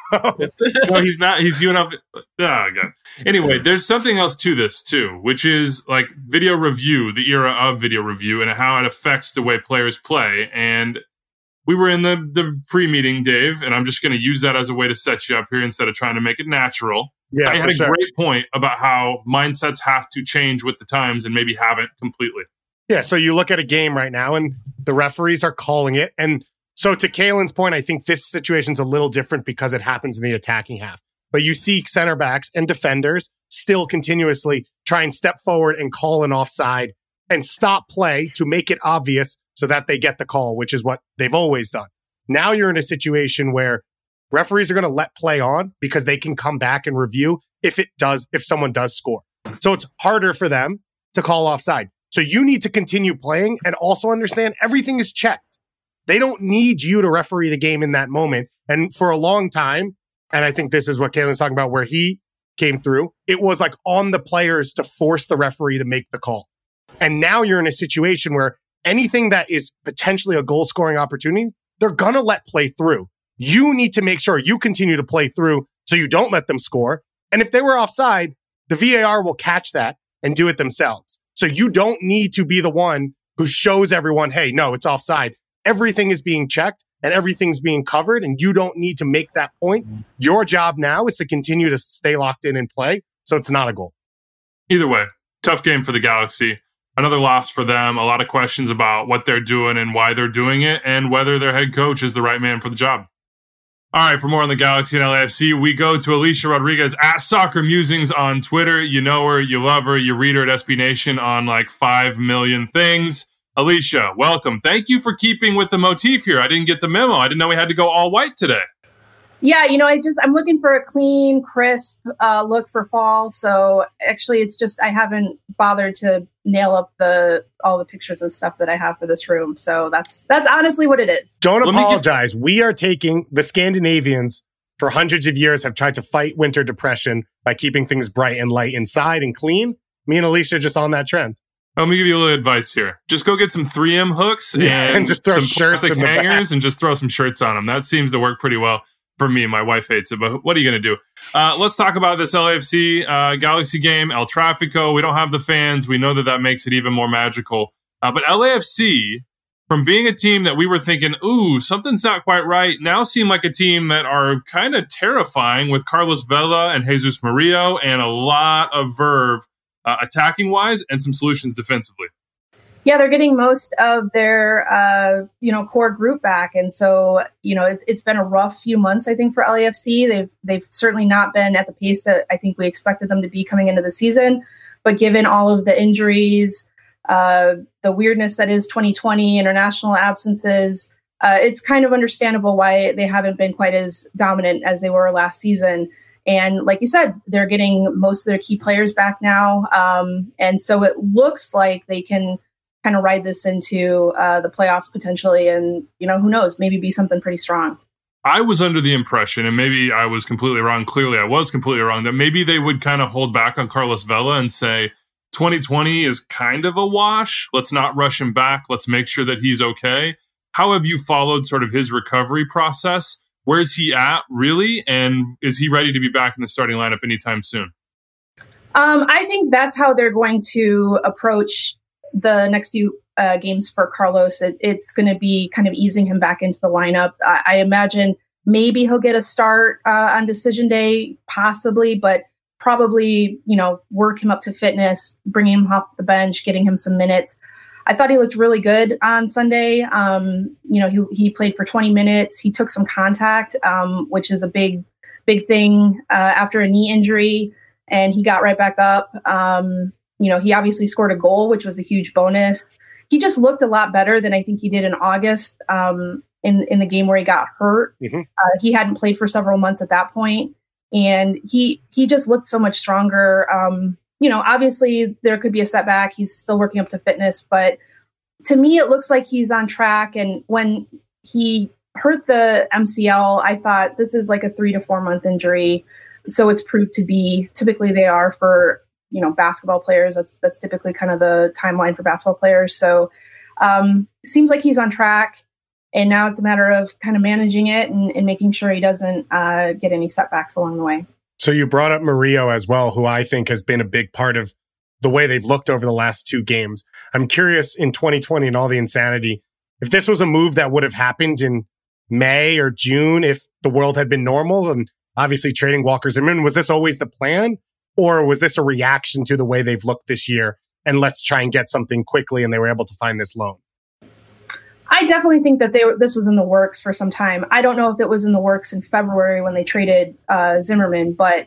No, he's not. He's U N L V. Oh, God. Anyway, there's something else to this too, which is like video review, the era of video review, and how it affects the way players play. And we were in the the pre-meeting, Dave, and I'm just going to use that as a way to set you up here instead of trying to make it natural. Yeah, I for had a sure. great point about how mindsets have to change with the times and maybe haven't completely. Yeah, so you look at a game right now and the referees are calling it. And so to Kalen's point, I think this situation's a little different because it happens in the attacking half. But you see center backs and defenders still continuously try and step forward and call an offside and stop play to make it obvious so that they get the call, which is what they've always done. Now you're in a situation where referees are going to let play on because they can come back and review if it does, if someone does score. So it's harder for them to call offside. So you need to continue playing and also understand everything is checked. They don't need you to referee the game in that moment. And for a long time, and I think this is what Kalen's talking about, where he came through, it was like on the players to force the referee to make the call. And now you're in a situation where anything that is potentially a goal scoring opportunity, they're going to let play through. You need to make sure you continue to play through so you don't let them score. And if they were offside, the V A R will catch that and do it themselves. So you don't need to be the one who shows everyone, hey, no, it's offside. Everything is being checked and everything's being covered, and you don't need to make that point. Your job now is to continue to stay locked in and play, so it's not a goal. Either way, tough game for the Galaxy. Another loss for them. A lot of questions about what they're doing and why they're doing it and whether their head coach is the right man for the job. All right, for more on the Galaxy and L A F C, we go to Alicia Rodriguez at Soccer Musings on Twitter. You know her, you love her, you read her at S B Nation on like five million things. Alicia, welcome. Thank you for keeping with the motif here. I didn't get the memo. I didn't know we had to go all white today. Yeah, you know, I just, I'm looking for a clean, crisp uh, look for fall. So actually, it's just, I haven't bothered to nail up the all the pictures and stuff that I have for this room. So that's that's honestly what it is. Don't Let me apologize. We are taking the Scandinavians for hundreds of years have tried to fight winter depression by keeping things bright and light inside and clean. Me and Alicia are just on that trend. Let me give you a little advice here. Just go get some three M hooks and, Yeah, and just throw some shirts plastic in the hangers back. and just throw some shirts on them. That seems to work pretty well for me. My wife hates it, but what are you going to do? Uh, let's talk about this L A F C uh, Galaxy game, El Trafico. We don't have the fans. We know that that makes it even more magical. Uh, but L A F C, from being a team that we were thinking, ooh, something's not quite right, now seem like a team that are kind of terrifying with Carlos Vela and Jesus Murillo and a lot of verve uh, attacking-wise and some solutions defensively. Yeah, they're getting most of their, uh, you know, core group back. And so, you know, it, it's been a rough few months, I think, for L A F C. They've they've certainly not been at the pace that I think we expected them to be coming into the season. But given all of the injuries, uh, the weirdness that is twenty twenty, international absences, uh, it's kind of understandable why they haven't been quite as dominant as they were last season. And like you said, they're getting most of their key players back now. Um, and so it looks like they can kind of ride this into uh, the playoffs potentially. And, you know, who knows, maybe be something pretty strong. I was under the impression, and maybe I was completely wrong, clearly I was completely wrong, that maybe they would kind of hold back on Carlos Vela and say, twenty twenty is kind of a wash. Let's not rush him back. Let's make sure that he's okay. How have you followed sort of his recovery process? Where is he at, really? And is he ready to be back in the starting lineup anytime soon? Um, I think that's how they're going to approach the next few uh, games for Carlos. It, it's going to be kind of easing him back into the lineup. I, I imagine maybe he'll get a start uh, on decision day, possibly, but probably, you know, work him up to fitness, bringing him off the bench, getting him some minutes. I thought he looked really good on Sunday. Um, you know, he, he played for twenty minutes. He took some contact, um, which is a big, big thing uh, after a knee injury, and he got right back up. Um, you know, he obviously scored a goal, which was a huge bonus. He just looked a lot better than I think he did in August um, in, in the game where he got hurt. Mm-hmm. Uh, he hadn't played for several months at that point, and he he just looked so much stronger. Um, you know, obviously there could be a setback. He's still working up to fitness, but to me, it looks like he's on track. And when he hurt the M C L, I thought this is like a three to four month injury. So it's proved to be, typically they are for, you know, basketball players. That's, that's typically kind of the timeline for basketball players. So um, it seems like he's on track. And now it's a matter of kind of managing it and, and making sure he doesn't uh, get any setbacks along the way. So you brought up Murillo as well, who I think has been a big part of the way they've looked over the last two games. I'm curious, in twenty twenty and all the insanity, if this was a move that would have happened in May or June, if the world had been normal, and obviously trading Walker Zimmerman, was this always the plan? Or was this a reaction to the way they've looked this year? And let's try and get something quickly, and they were able to find this loan. I definitely think that they were, this was in the works for some time. I don't know if it was in the works in February when they traded uh, Zimmerman, but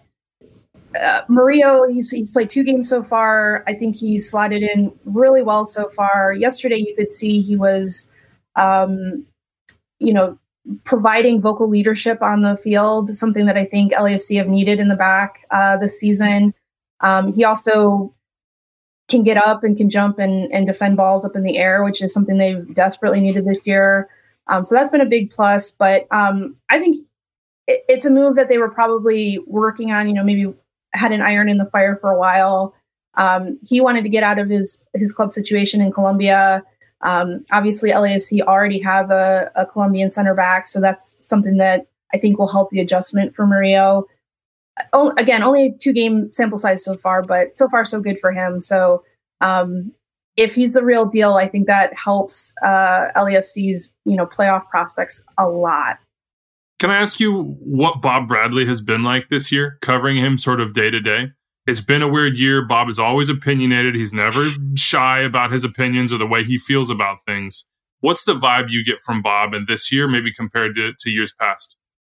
uh, Murillo, he's, he's played two games so far. I think he's slotted in really well so far. Yesterday, you could see he was, um, you know, providing vocal leadership on the field, something that I think L A F C have needed in the back uh, this season. Um, he also can get up and can jump and, and defend balls up in the air, which is something they've desperately needed this year. Um, so that's been a big plus. But um, I think it, it's a move that they were probably working on, you know, maybe had an iron in the fire for a while. Um, he wanted to get out of his, his club situation in Colombia. Um, obviously, L A F C already have a, a Colombian center back, so that's something that I think will help the adjustment for Murillo. Oh, again, only two game sample size so far, but so far so good for him. So um, if he's the real deal, I think that helps uh, L A F C's you know playoff prospects a lot. Can I ask you what Bob Bradley has been like this year, covering him sort of day to day? It's been a weird year. Bob is always opinionated. He's never shy about his opinions or the way he feels about things. What's the vibe you get from Bob in this year, maybe compared to, to years past?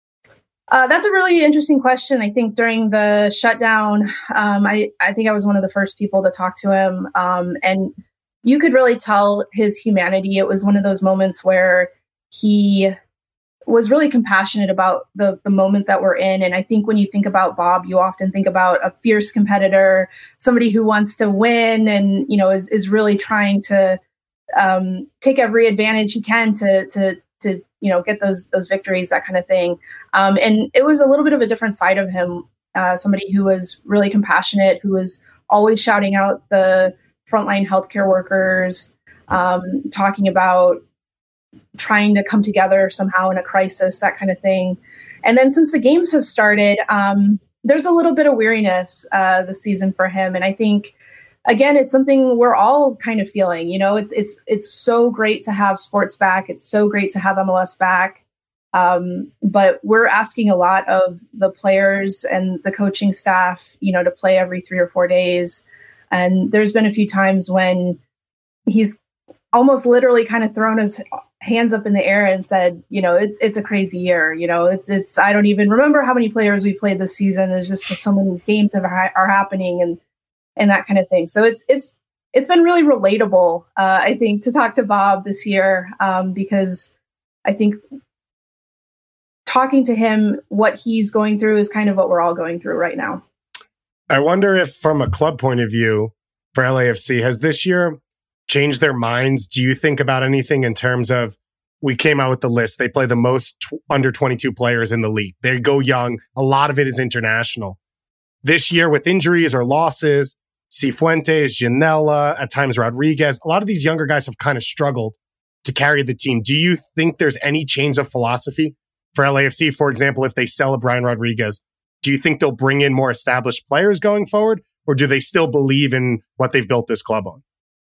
Uh, that's a really interesting question. I think during the shutdown, um, I, I think I was one of the first people to talk to him. Um, and you could really tell his humanity. It was one of those moments where he was really compassionate about the, the moment that we're in. And I think when you think about Bob, you often think about a fierce competitor, somebody who wants to win and, you know, is, is really trying to um, take every advantage he can to, to, to, you know, get those, those victories, that kind of thing. Um, and it was a little bit of a different side of him, uh, somebody who was really compassionate, who was always shouting out the frontline healthcare workers, um, talking about trying to come together somehow in a crisis, that kind of thing. And then since the games have started, um, there's a little bit of weariness uh, this season for him. And I think, again, it's something we're all kind of feeling. You know, it's it's it's so great to have sports back. It's so great to have M L S back. Um, but we're asking a lot of the players and the coaching staff, you know, to play every three or four days. And there's been a few times when he's almost literally kind of thrown his hands up in the air and said, you know, it's it's a crazy year. You know, it's it's I don't even remember how many players we played this season. There's just so many games that are, are happening and and that kind of thing. So it's it's it's been really relatable, uh, I think, to talk to Bob this year, um, because I think talking to him, what he's going through is kind of what we're all going through right now. I wonder if, from a club point of view, for L A F C, has this year changed their minds? Do you think about anything in terms of, we came out with the list, they play the most t- under twenty-two players in the league. They go young. A lot of it is international. This year with injuries or losses, Cifuentes, Janela, at times Rodriguez, a lot of these younger guys have kind of struggled to carry the team. Do you think there's any change of philosophy for L A F C? For example, if they sell a Brian Rodriguez, do you think they'll bring in more established players going forward? Or do they still believe in what they've built this club on?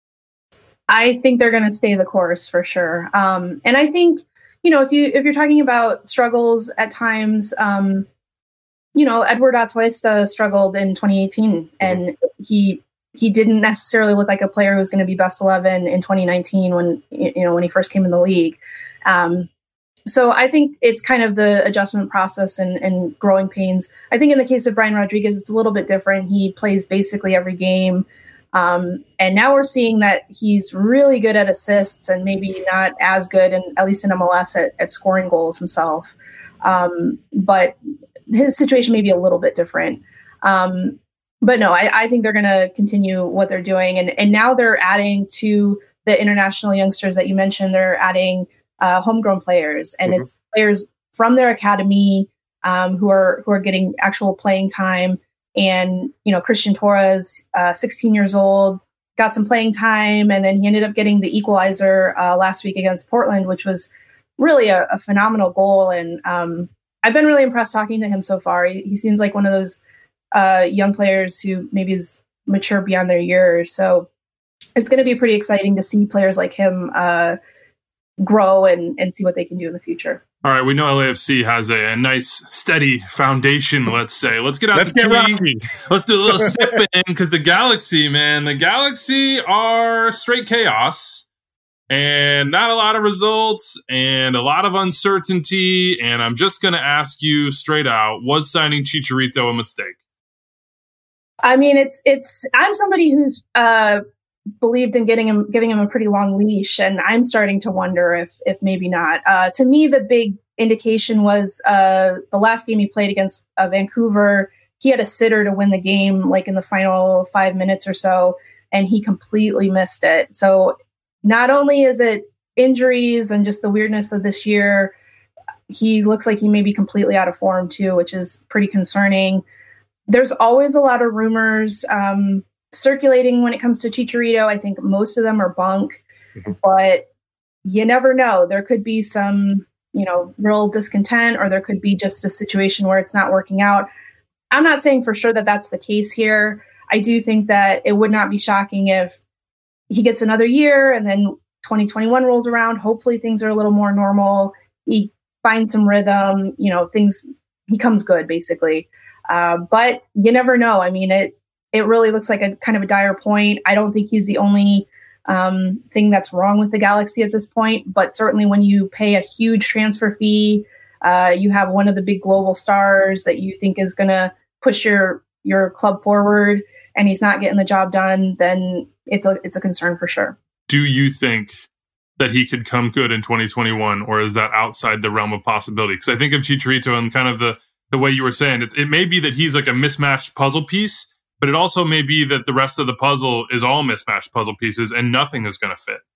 I think they're going to stay the course for sure. Um, and I think, you know, if you if you're talking about struggles at times, um, you know, Edward Atuesta struggled in twenty eighteen, and he he didn't necessarily look like a player who was going to be best eleven in twenty nineteen when you know when he first came in the league. Um, so I think it's kind of the adjustment process and, and growing pains. I think in the case of Brian Rodriguez, it's a little bit different. He plays basically every game. Um, and now we're seeing that he's really good at assists and maybe not as good, and at least in M L S, at, at scoring goals himself. Um, but his situation may be a little bit different. Um, but no, I, I think they're going to continue what they're doing. And, and now they're adding to the international youngsters that you mentioned. They're adding uh, homegrown players, and mm-hmm. it's players from their academy um, who are who are getting actual playing time. And, you know, Christian Torres, uh, sixteen years old, got some playing time, and then he ended up getting the equalizer uh, last week against Portland, which was really a, a phenomenal goal. And um, I've been really impressed talking to him so far. He, he seems like one of those uh, young players who maybe is mature beyond their years. So it's going to be pretty exciting to see players like him uh, grow and, and see what they can do in the future. All right, we know L A F C has a, a nice, steady foundation, let's say. Let's get out Let's the get tea. Let's do a little sipping, because the Galaxy, man, the Galaxy are straight chaos, and not a lot of results, and a lot of uncertainty, and I'm just going to ask you straight out, was signing Chicharito a mistake? I mean, it's, it's, I'm somebody who's, uh, believed in getting him, giving him a pretty long leash. And I'm starting to wonder if, if maybe not. Uh, to me, the big indication was uh, the last game he played against uh, Vancouver. He had a sitter to win the game, like in the final five minutes or so, and he completely missed it. So not only is it injuries and just the weirdness of this year, he looks like he may be completely out of form too, which is pretty concerning. There's always a lot of rumors um, circulating when it comes to Chicharito. I think most of them are bunk, mm-hmm. but you never know. There could be some, you know, real discontent, or there could be just a situation where it's not working out. I'm not saying for sure that that's the case here. I do think that it would not be shocking if he gets another year and then twenty twenty-one rolls around. Hopefully things are a little more normal. He finds some rhythm, you know, things, he comes good basically. Uh, but you never know. I mean, it, It really looks like a kind of a dire point. I don't think he's the only um, thing that's wrong with the Galaxy at this point, but certainly when you pay a huge transfer fee, uh, you have one of the big global stars that you think is going to push your your club forward, and he's not getting the job done, then it's a it's a concern for sure. Do you think that he could come good in twenty twenty-one, or is that outside the realm of possibility? Because I think of Chicharito and kind of the the way you were saying, it, it may be that he's like a mismatched puzzle piece, but it also may be that the rest of the puzzle is all mismatched puzzle pieces and nothing is going to fit.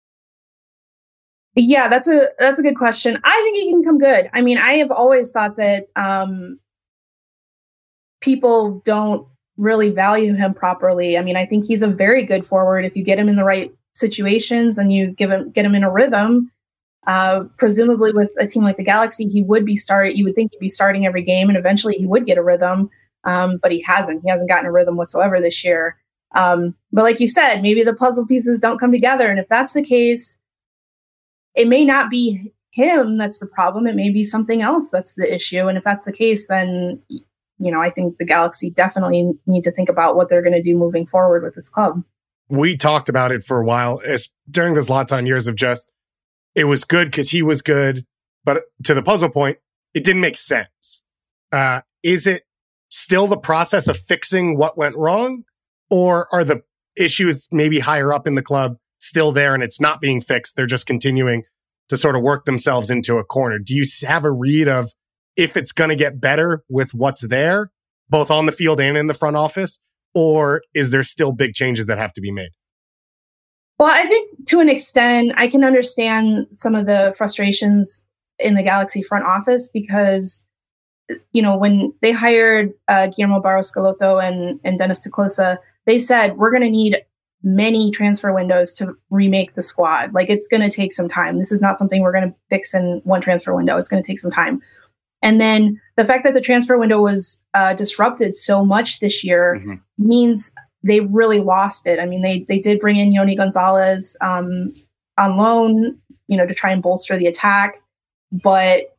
Yeah, that's a that's a good question. I think he can come good. I mean, I have always thought that um, people don't really value him properly. I mean, I think he's a very good forward if you get him in the right situations and you give him get him in a rhythm. Uh, presumably, with a team like the Galaxy, he would be start. You would think he'd be starting every game, and eventually he would get a rhythm. Um, but he hasn't. He hasn't gotten a rhythm whatsoever this year. Um, but like you said, maybe the puzzle pieces don't come together. And if that's the case, it may not be him that's the problem. It may be something else that's the issue. And if that's the case, then, you know, I think the Galaxy definitely need to think about what they're going to do moving forward with this club. We talked about it for a while. It's during the Zlatan years of just, it was good because he was good. But to the puzzle point, it didn't make sense. Uh, is it still the process of fixing what went wrong, or are the issues maybe higher up in the club still there and it's not being fixed? They're just continuing to sort of work themselves into a corner. Do you have a read of if it's going to get better with what's there, both on the field and in the front office, or is there still big changes that have to be made? Well, I think to an extent, I can understand some of the frustrations in the Galaxy front office because, you know, when they hired uh, Guillermo Barros Schelotto and, and Dennis Teclosa, they said, we're going to need many transfer windows to remake the squad. Like, it's going to take some time. This is not something we're going to fix in one transfer window. It's going to take some time. And then the fact that the transfer window was uh, disrupted so much this year mm-hmm. means they really lost it. I mean, they they did bring in Yoni Gonzalez um, on loan, you know, to try and bolster the attack. But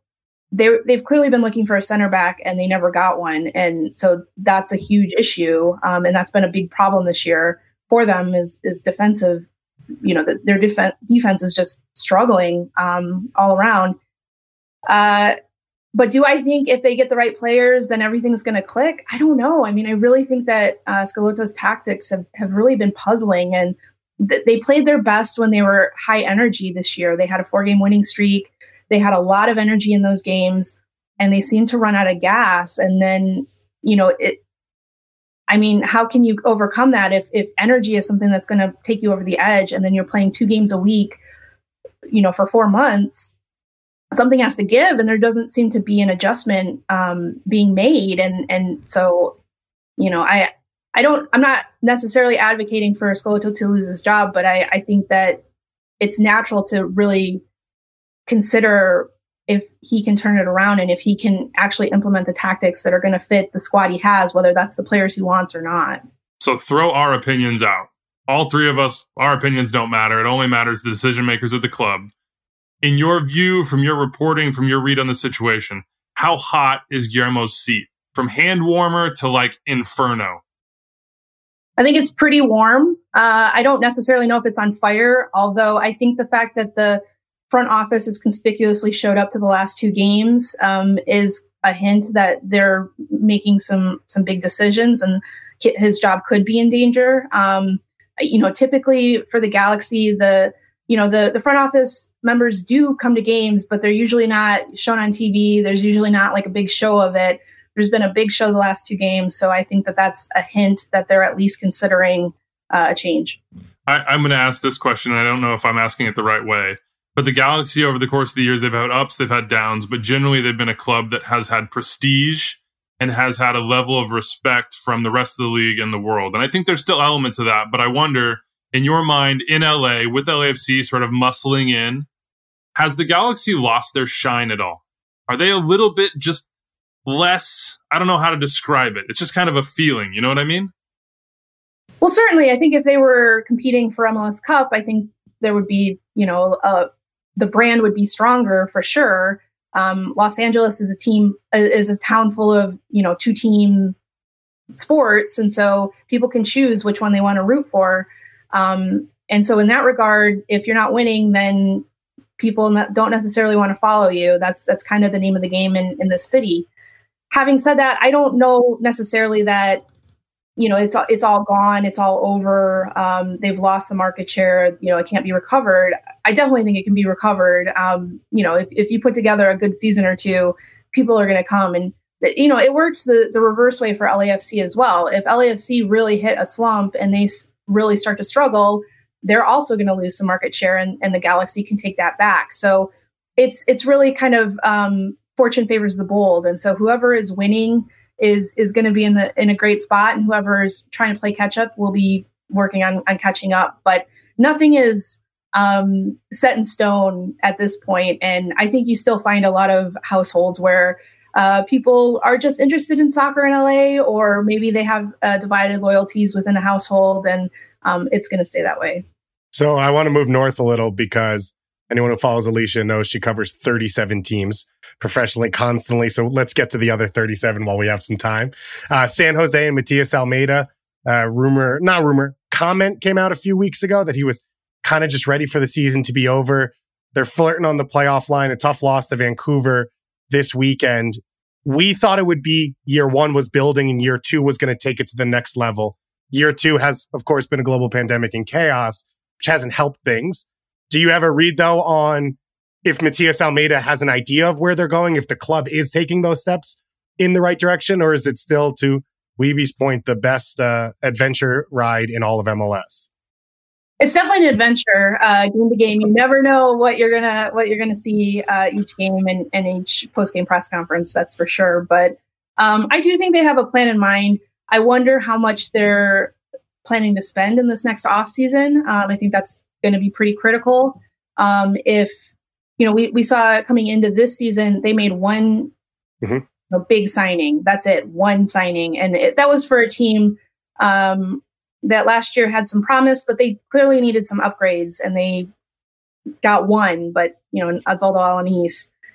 they they've clearly been looking for a center back and they never got one, and so that's a huge issue, um, and that's been a big problem this year for them is is defensive. You know, the, their defense defense is just struggling um, all around. Uh, but do I think if they get the right players, then everything's going to click? I don't know. I mean, I really think that uh, Schelotto's tactics have, have really been puzzling, and th- they played their best when they were high energy this year. They had a four-game winning streak. They had a lot of energy in those games, and they seemed to run out of gas. And then, you know, it. I mean, how can you overcome that if if energy is something that's going to take you over the edge, and then you're playing two games a week, you know, for four months? Something has to give, and there doesn't seem to be an adjustment um, being made. And and so, you know, I I don't I'm not necessarily advocating for Schelotto to lose his job, but I, I think that it's natural to really consider if he can turn it around and if he can actually implement the tactics that are going to fit the squad he has, whether that's the players he wants or not. So throw our opinions out. All three of us, our opinions don't matter. It only matters the decision makers at the club. In your view, from your reporting, from your read on the situation, how hot is Guillermo's seat? From hand warmer to like inferno? I think it's pretty warm. Uh, I don't necessarily know if it's on fire, although I think the fact that the front office has conspicuously showed up to the last two games um, is a hint that they're making some some big decisions and his job could be in danger. Um, you know, typically for the Galaxy, the you know, the, the front office members do come to games, but they're usually not shown on T V. There's usually not like a big show of it. There's been a big show the last two games. So I think that that's a hint that they're at least considering uh, a change. I, I'm going to ask this question. And I don't know if I'm asking it the right way, but the Galaxy over the course of the years, they've had ups, they've had downs, but generally they've been a club that has had prestige and has had a level of respect from the rest of the league and the world. And I think there's still elements of that, but I wonder, in your mind, in L A, with L A F C sort of muscling in, has the Galaxy lost their shine at all? Are they a little bit just less? I don't know how to describe it. It's just kind of a feeling. You know what I mean? Well, certainly. I think if they were competing for M L S Cup, I think there would be, you know, uh, the brand would be stronger for sure. Um, Los Angeles is a team, is a town full of, you know, two team sports. And so people can choose which one they want to root for. Um, and so in that regard, if you're not winning, then people ne- don't necessarily want to follow you. That's, that's kind of the name of the game in, in the city. Having said that, I don't know necessarily that, you know, it's, it's all gone. It's all over. Um, they've lost the market share. You know, it can't be recovered. I definitely think it can be recovered. Um, you know, if, if you put together a good season or two, people are going to come, and, you know, it works the, the reverse way for L A F C as well. If L A F C really hit a slump and they really start to struggle, they're also going to lose some market share, and, and the Galaxy can take that back. So it's it's really kind of um, fortune favors the bold. And so whoever is winning is is going to be in the in a great spot, and whoever is trying to play catch up will be working on, on catching up. But nothing is um, set in stone at this point. And I think you still find a lot of households where Uh, people are just interested in soccer in L A, or maybe they have uh, divided loyalties within a household, and um, it's going to stay that way. So I want to move north a little, because anyone who follows Alicia knows she covers thirty-seven teams professionally, constantly. So let's get to the other thirty-seven while we have some time. Uh, San Jose and Matias Almeida, uh, rumor, not rumor, comment came out a few weeks ago that he was kind of just ready for the season to be over. They're flirting on the playoff line, a tough loss to Vancouver this weekend. We thought it would be year one was building and year two was going to take it to the next level. Year two has, of course, been a global pandemic and chaos, which hasn't helped things. Do you have a read, though, on if Matias Almeida has an idea of where they're going, if the club is taking those steps in the right direction, or is it still, to Weeby's point, the best uh, adventure ride in all of M L S? It's definitely an adventure, uh, game to game. You never know what you're gonna what you're gonna see uh, each game and, and each post game press conference. That's for sure. But um, I do think they have a plan in mind. I wonder how much they're planning to spend in this next off season. Um, I think that's going to be pretty critical. Um, if you know, we we saw coming into this season, they made one mm-hmm. you know, big signing. That's it, one signing, and it, that was for a team. Um, that last year had some promise, but they clearly needed some upgrades, and they got one. But, you know, Osvaldo Alanis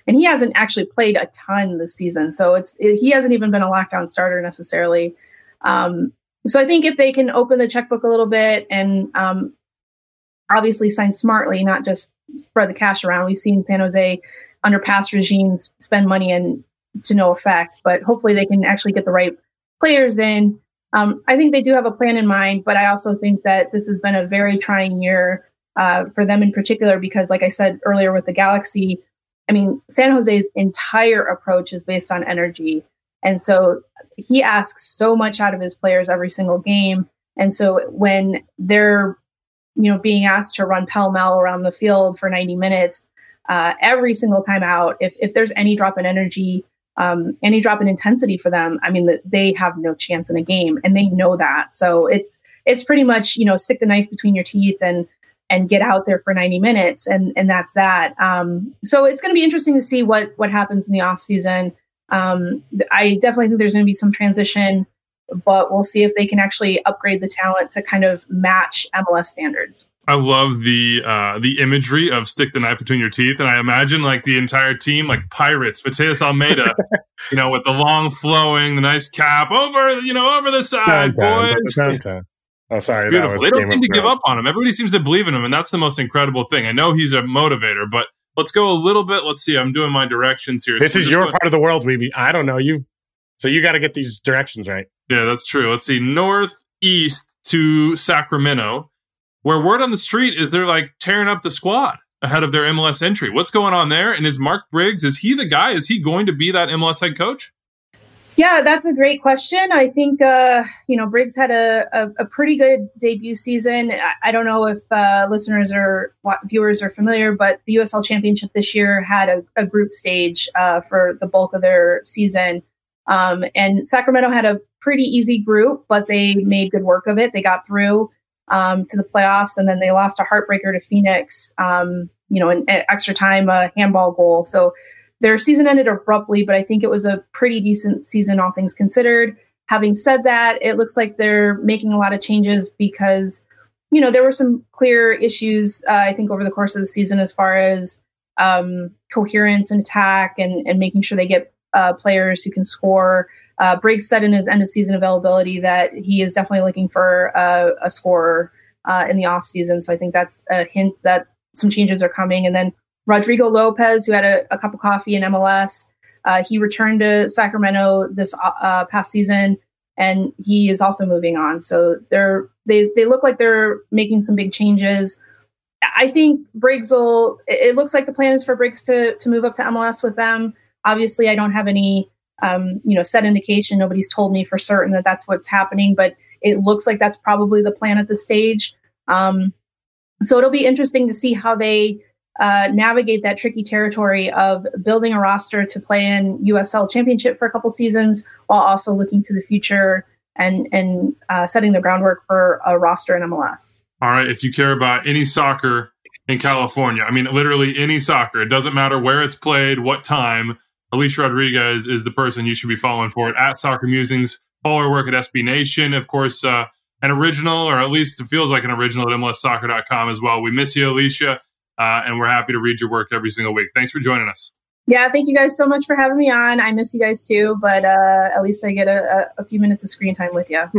and he hasn't actually played a ton this season. So it's it, he hasn't even been a lockdown starter necessarily. Um, so I think if they can open the checkbook a little bit and um, obviously sign smartly, not just spread the cash around. We've seen San Jose under past regimes spend money and to no effect, but hopefully they can actually get the right players in. Um, I think they do have a plan in mind, but I also think that this has been a very trying year uh, for them in particular, because like I said earlier with the Galaxy, I mean, San Jose's entire approach is based on energy. And so he asks so much out of his players every single game. And so when they're, you know, being asked to run pell-mell around the field for ninety minutes, uh, every single time out, if, if there's any drop in energy, um, any drop in intensity for them, I mean, they have no chance in a game, and they know that. So it's, it's pretty much, you know, stick the knife between your teeth and, and get out there for ninety minutes. And, and that's that. Um, so it's going to be interesting to see what, what happens in the off season. Um, I definitely think there's going to be some transition, but we'll see if they can actually upgrade the talent to kind of match M L S standards. I love the uh, the imagery of stick the knife between your teeth, and I imagine like the entire team, like Pirates, Mateus Almeida, you know, with the long flowing, the nice cap over, you know, over the side, dun, boys. Dun, dun, dun. Oh, sorry, it's beautiful. that was They don't Game seem of to give Thrones. up on him. Everybody seems to believe in him, and that's the most incredible thing. I know he's a motivator, but let's go a little bit. Let's see. I'm doing my directions here. This So is just your go- part of the world, Weeby. I don't know you, so you got to get these directions right. Yeah, that's true. Let's see. Northeast to Sacramento, where word on the street is they're like tearing up the squad ahead of their M L S entry. What's going on there? And is Mark Briggs, is he the guy? Is he going to be that M L S head coach? Yeah, that's a great question. I think, uh, you know, Briggs had a, a, a pretty good debut season. I, I don't know if uh, listeners or viewers are familiar, but the U S L Championship this year had a, a group stage uh, for the bulk of their season. Um, and Sacramento had a pretty easy group, but they made good work of it. They got through um, to the playoffs, and then they lost a heartbreaker to Phoenix, um, you know, in, in extra time, a handball goal. So their season ended abruptly, but I think it was a pretty decent season, all things considered. Having said that, it looks like they're making a lot of changes because, you know, there were some clear issues, uh, I think, over the course of the season as far as um, coherence and attack and, and making sure they get uh, players who can score. Uh, Briggs said in his end of season availability that he is definitely looking for uh, a scorer uh, in the off season. So I think that's a hint that some changes are coming. And then Rodrigo Lopez, who had a, a cup of coffee in M L S, uh, he returned to Sacramento this uh, past season, and he is also moving on. So they're they they look like they're making some big changes. I think Briggs will. It looks like the plan is for Briggs to to move up to M L S with them. Obviously, I don't have any um, you know set indication. Nobody's told me for certain that that's what's happening, but it looks like that's probably the plan at this stage. Um, so it'll be interesting to see how they uh, navigate that tricky territory of building a roster to play in U S L Championship for a couple seasons, while also looking to the future and and uh, setting the groundwork for a roster in M L S. All right. If you care about any soccer in California, I mean, literally any soccer, it doesn't matter where it's played, what time, Alicia Rodriguez is the person you should be following for it at Soccer Musings. Follow her work at S B Nation. Of course, uh, an original, or at least it feels like an original at M L S soccer dot com as well. We miss you, Alicia, uh, and we're happy to read your work every single week. Thanks for joining us. Yeah, thank you guys so much for having me on. I miss you guys too, but uh, at least I get a, a few minutes of screen time with you.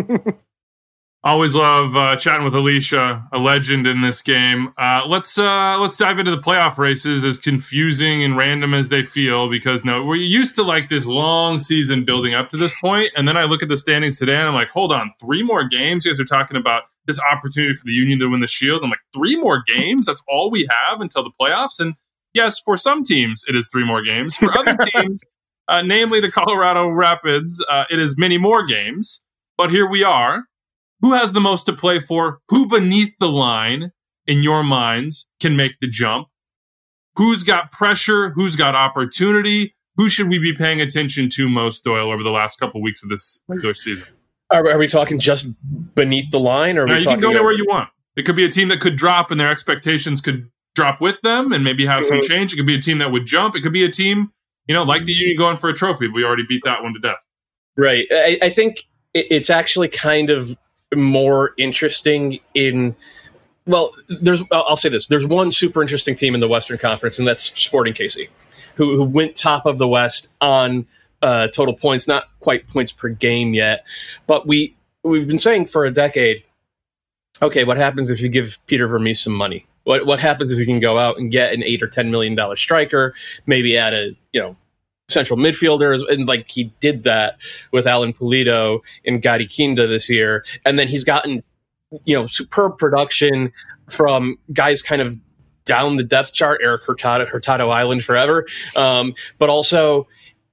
Always love uh, chatting with Alicia, a legend in this game. Uh, let's uh, let's dive into the playoff races, as confusing and random as they feel, because no, we're used to like this long season building up to this point, and then I look at the standings today and I'm like, hold on, three more games? You guys are talking about this opportunity for the Union to win the Shield. I'm like, three more games? That's all we have until the playoffs? And yes, for some teams, it is three more games. For other teams, uh, namely the Colorado Rapids, uh, it is many more games. But here we are. Who has the most to play for? Who beneath the line, in your minds, can make the jump? Who's got pressure? Who's got opportunity? Who should we be paying attention to most, Doyle, over the last couple of weeks of this regular season? Are, are we talking just beneath the line? Or are No, we you talking can go anywhere over- you want. It could be a team that could drop and their expectations could drop with them and maybe have some Mhm. change. It could be a team that would jump. It could be a team, you know, like the Union going for a trophy. We already beat that one to death. Right. I, I think it, it's actually kind of more interesting in, well, there's, I'll I'll say this. There's one super interesting team in the Western Conference, and that's Sporting K C. who, who went top of the West on uh, total points, not quite points per game yet. But we, we've been saying for a decade, okay, what happens if you give Peter Vermees some money? What what happens if you can go out and get an eight or ten million dollar striker, maybe add a you know central midfielders, and like he did that with Alan Pulido and Gadi Kinda this year, and then he's gotten you know superb production from guys kind of down the depth chart, Eric Hurtado, Hurtado Island forever, um, but also.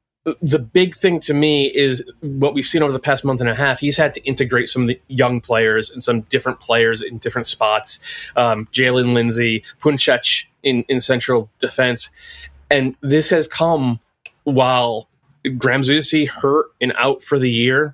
The big thing to me is what we've seen over the past month and a half. He's had to integrate some of the young players and some different players in different spots. Um, Jalen Lindsay, Puncec in, in central defense. And this has come while Graham Zusi hurt and out for the year.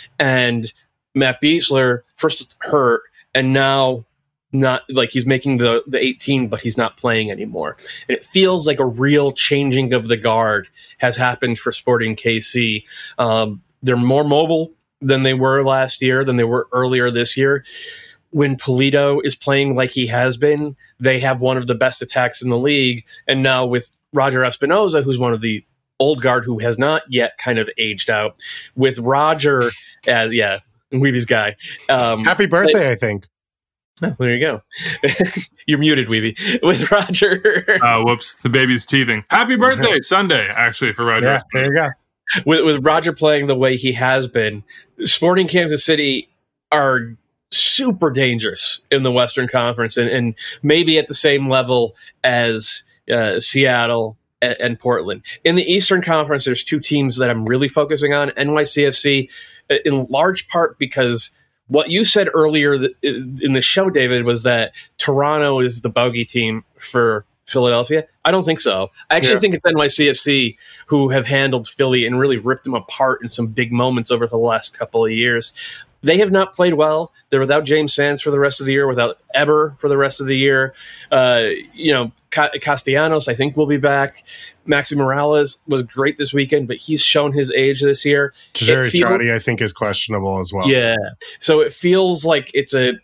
And Matt Beasler first hurt and now not like he's making the, the eighteen, but he's not playing anymore. And it feels like a real changing of the guard has happened for Sporting K C. Um, they're more mobile than they were last year, than they were earlier this year. When Pulido is playing like he has been, they have one of the best attacks in the league. And now with Roger Espinoza, who's one of the old guard who has not yet kind of aged out, with Roger as, yeah, Weeby's guy. Um, Happy birthday, they, I think. Oh, there you go. You're muted, Weeby. With Roger. Oh, uh, whoops. The baby's teething. Happy birthday, Sunday, actually, for Roger. Yeah, there you go. With, with Roger playing the way he has been, Sporting Kansas City are super dangerous in the Western Conference and, and maybe at the same level as uh, Seattle and, and Portland. In the Eastern Conference, there's two teams that I'm really focusing on. N Y C F C, in large part because what you said earlier in the show, David, was that Toronto is the bogey team for Philadelphia. I don't think so. I actually yeah. think it's N Y C F C who have handled Philly and really ripped them apart in some big moments over the last couple of years. They have not played well. They're without James Sands for the rest of the year, without Eber for the rest of the year. Uh, you know, Castellanos, I think, will be back. Maxi Morales was great this weekend, but he's shown his age this year. Jerry Trotti, I think, is questionable as well. Yeah. So it feels like it's a,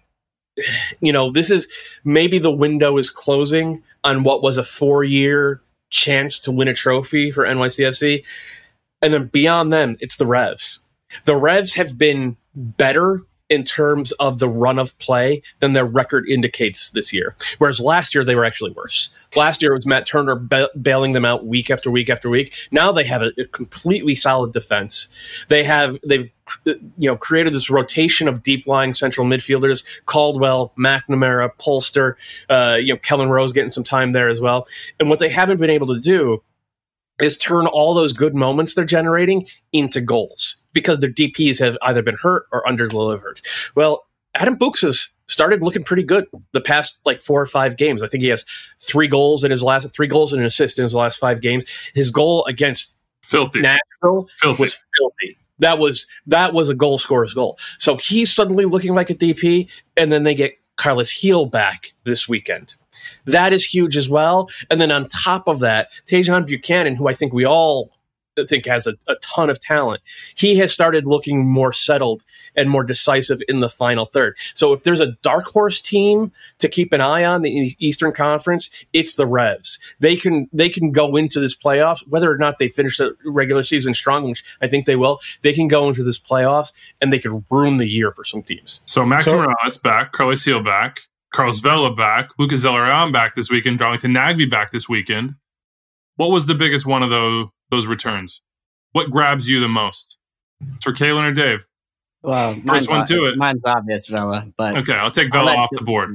you know, this is maybe the window is closing on what was a four-year chance to win a trophy for N Y C F C. And then beyond them, it's the Revs. The Revs have been better in terms of the run of play than their record indicates this year. Whereas last year, they were actually worse. Last year, it was Matt Turner ba- bailing them out week after week after week. Now they have a, a completely solid defense. They have, they've, you know, created this rotation of deep-lying central midfielders, Caldwell, McNamara, Polster, uh, you know, Kellen Rose getting some time there as well. And what they haven't been able to do is turn all those good moments they're generating into goals because their D Ps have either been hurt or under-delivered. Well, Adam Books has started looking pretty good the past like four or five games. I think he has three goals in his last three goals and an assist in his last five games. His goal against filthy Nashville filthy. was filthy. That was that was a goal scorer's goal. So he's suddenly looking like a D P, and then they get Carlos Heel back this weekend. That is huge as well. And then on top of that, Tejan Buchanan, who I think we all think has a, a ton of talent, he has started looking more settled and more decisive in the final third. So if there's a dark horse team to keep an eye on the Eastern Conference, it's the Revs. They can they can go into this playoffs, whether or not they finish the regular season strong, which I think they will. They can go into this playoffs and they can ruin the year for some teams. So Maxi Morales back, Carlos Heel back, Carlos Vela back, Lucas Zelarayan back this weekend, Darlington Nagbe back this weekend. What was the biggest one of those those returns? What grabs you the most? It's for Kalen or Dave? Well, first one to it. Mine's obvious, Vela. But okay, I'll take Vela I'll off the board.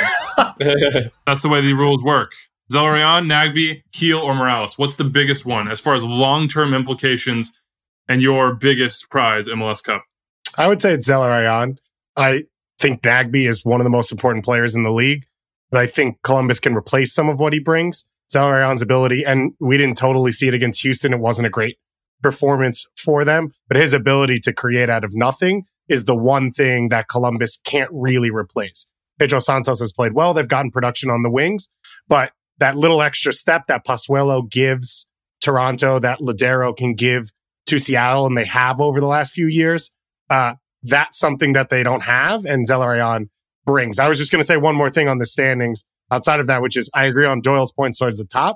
That's the way the rules work. Zelarayan, Nagbe, Heel, or Morales? What's the biggest one as far as long-term implications and your biggest prize M L S Cup? I would say it's Zelarayan. I think Nagbe is one of the most important players in the league, but I think Columbus can replace some of what he brings. Zelarayan's ability, and we didn't totally see it against Houston. It wasn't a great performance for them, but his ability to create out of nothing is the one thing that Columbus can't really replace. Pedro Santos has played well. They've gotten production on the wings, but that little extra step that Pozuelo gives Toronto, that Ladero can give to Seattle, and they have over the last few years, uh, that's something that they don't have, and Zelarayan brings. I was just going to say one more thing on the standings outside of that, which is I agree on Doyle's points towards the top.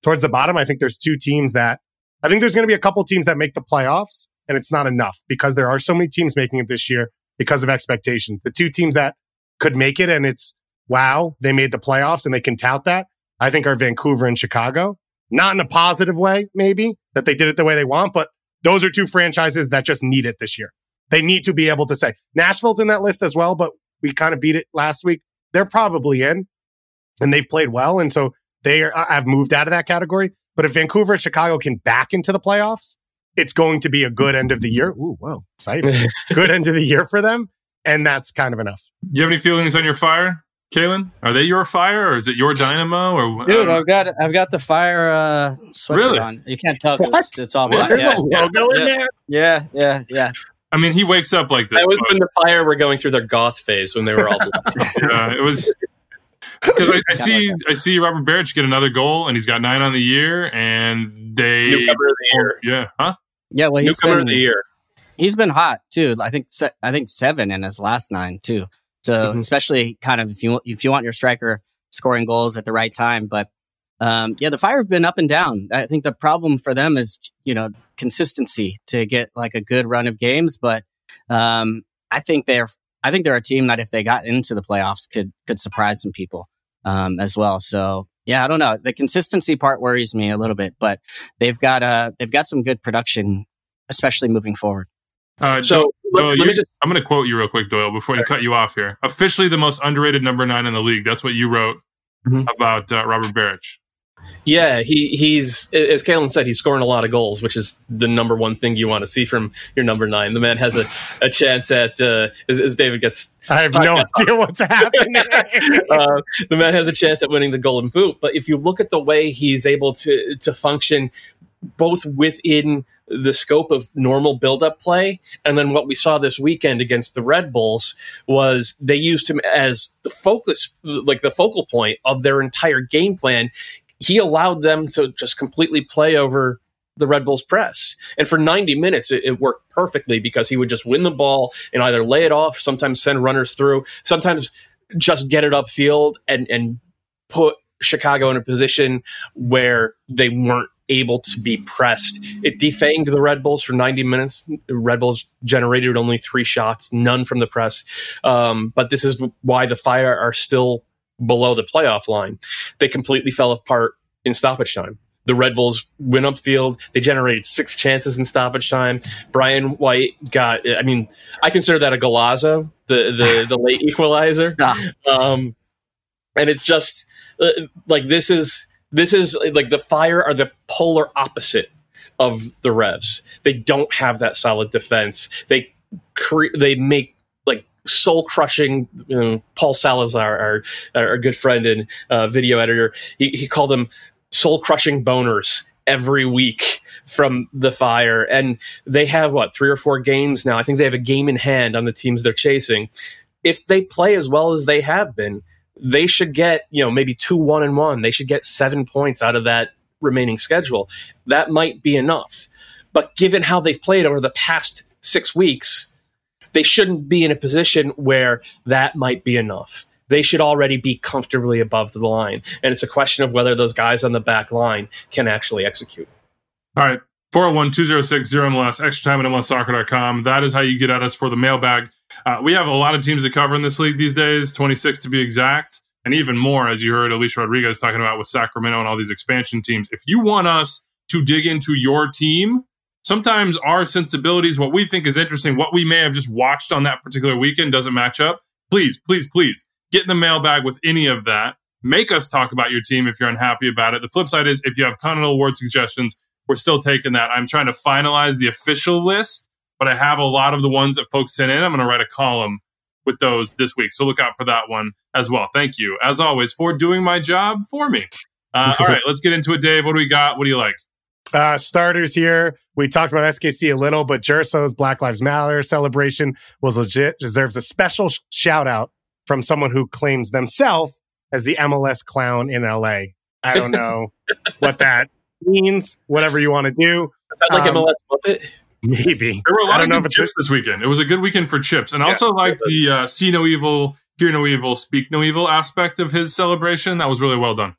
towards the bottom, I think there's two teams that I think there's going to be a couple teams that make the playoffs, and it's not enough because there are so many teams making it this year because of expectations. The two teams that could make it, and it's wow, they made the playoffs and they can tout that, I think are Vancouver and Chicago. Not in a positive way, maybe, that they did it the way they want, but those are two franchises that just need it this year. They need to be able to say, Nashville's in that list as well, but we kind of beat it last week. They're probably in, and they've played well, and so they are, have moved out of that category. But if Vancouver and Chicago can back into the playoffs, it's going to be a good end of the year. Ooh, whoa, exciting. Good end of the year for them, and that's kind of enough. Do you have any feelings on your Fire, Kalen? Are they your Fire, or is it your Dynamo? Or Dude, I've got I've got the Fire uh, sweatshirt Really? on. You can't tell because it's, it's all What? black. There's yeah. a logo yeah. in there? Yeah, yeah, yeah. I mean, he wakes up like this. That was but- when the Fire were going through their goth phase when they were all yeah, it was because I, I see I see Robert Barrich get another goal, and he's got nine on the year, and they Newcomer of the year. Yeah, huh? Yeah, well, he's Newcomer been, of the year. He's been hot too. I think se- I think seven in his last nine too. So Mhm. especially kind of if you if you want your striker scoring goals at the right time, but um, yeah, the Fire have been up and down. I think the problem for them is you know consistency to get like a good run of games. But um, I think they're I think they're a team that if they got into the playoffs could could surprise some people um, as well. So yeah, I don't know. The consistency part worries me a little bit, but they've got uh they've got some good production, especially moving forward. Uh, So, Doyle, let- Doyle, let me you- just- I'm going to quote you real quick, Doyle, before I cut you off here. Officially the most underrated number nine in the league. That's what you wrote Mhm. about uh, Robert Barrich. Yeah, he he's as Kalen said, he's scoring a lot of goals, which is the number one thing you want to see from your number nine. The man has a, a chance at uh, as, as David gets. I have no idea what's happening. uh, the man has a chance at winning the Golden Boot. But if you look at the way he's able to to function, both within the scope of normal build-up play, and then what we saw this weekend against the Red Bulls was they used him as the focus, like the focal point of their entire game plan. He allowed them to just completely play over the Red Bulls press. And for ninety minutes, it, it worked perfectly because he would just win the ball and either lay it off, sometimes send runners through, sometimes just get it upfield and, and put Chicago in a position where they weren't able to be pressed. It defanged the Red Bulls for ninety minutes. The Red Bulls generated only three shots, none from the press. Um, but this is why the Fire are still below the playoff line. They completely fell apart in stoppage time. The Red Bulls went upfield. They generated six chances in stoppage time. Brian White got, I mean, I consider that a golazo, the the, the late equalizer. Um, and it's just uh, like this is this is like the Fire are the polar opposite of the Revs. They don't have that solid defense. They cre- they make like soul crushing. You know, Paul Salazar, our our good friend and uh, video editor, he, he called them soul crushing boners every week from the Fire. And they have what, three or four games now. I think they have a game in hand on the teams they're chasing. If they play as well as they have been, they should get, you know, maybe two, one and one. They should get seven points out of that remaining schedule. That might be enough. But given how they've played over the past six weeks, they shouldn't be in a position where that might be enough. They should already be comfortably above the line. And it's a question of whether those guys on the back line can actually execute. All right. four oh one, two oh six, zero M L S, extra time at M L S soccer dot com. That is how you get at us for the mailbag. Uh, we have a lot of teams to cover in this league these days, twenty-six to be exact, and even more, as you heard Alicia Rodriguez talking about with Sacramento and all these expansion teams. If you want us to dig into your team, sometimes our sensibilities, what we think is interesting, what we may have just watched on that particular weekend doesn't match up. Please, please, please get in the mailbag with any of that. Make us talk about your team if you're unhappy about it. The flip side is if you have Continental Award suggestions, we're still taking that. I'm trying to finalize the official list, but I have a lot of the ones that folks sent in. I'm going to write a column with those this week. So look out for that one as well. Thank you, as always, for doing my job for me. Uh, all right, let's get into it, Dave. What do we got? What do you like? Uh, starters here. We talked about S K C a little, but Jerso's Black Lives Matter celebration was legit. Deserves a special sh- shout out from someone who claims themselves as the M L S clown in L A. I don't know what that means. Whatever you want to do. Is that like um, M L S Muppet? Maybe. There were a lot I don't of know good if it's chips this weekend. It was a good weekend for chips. And Yeah. also like the uh, see no evil, hear no evil, speak no evil aspect of his celebration. That was really well done.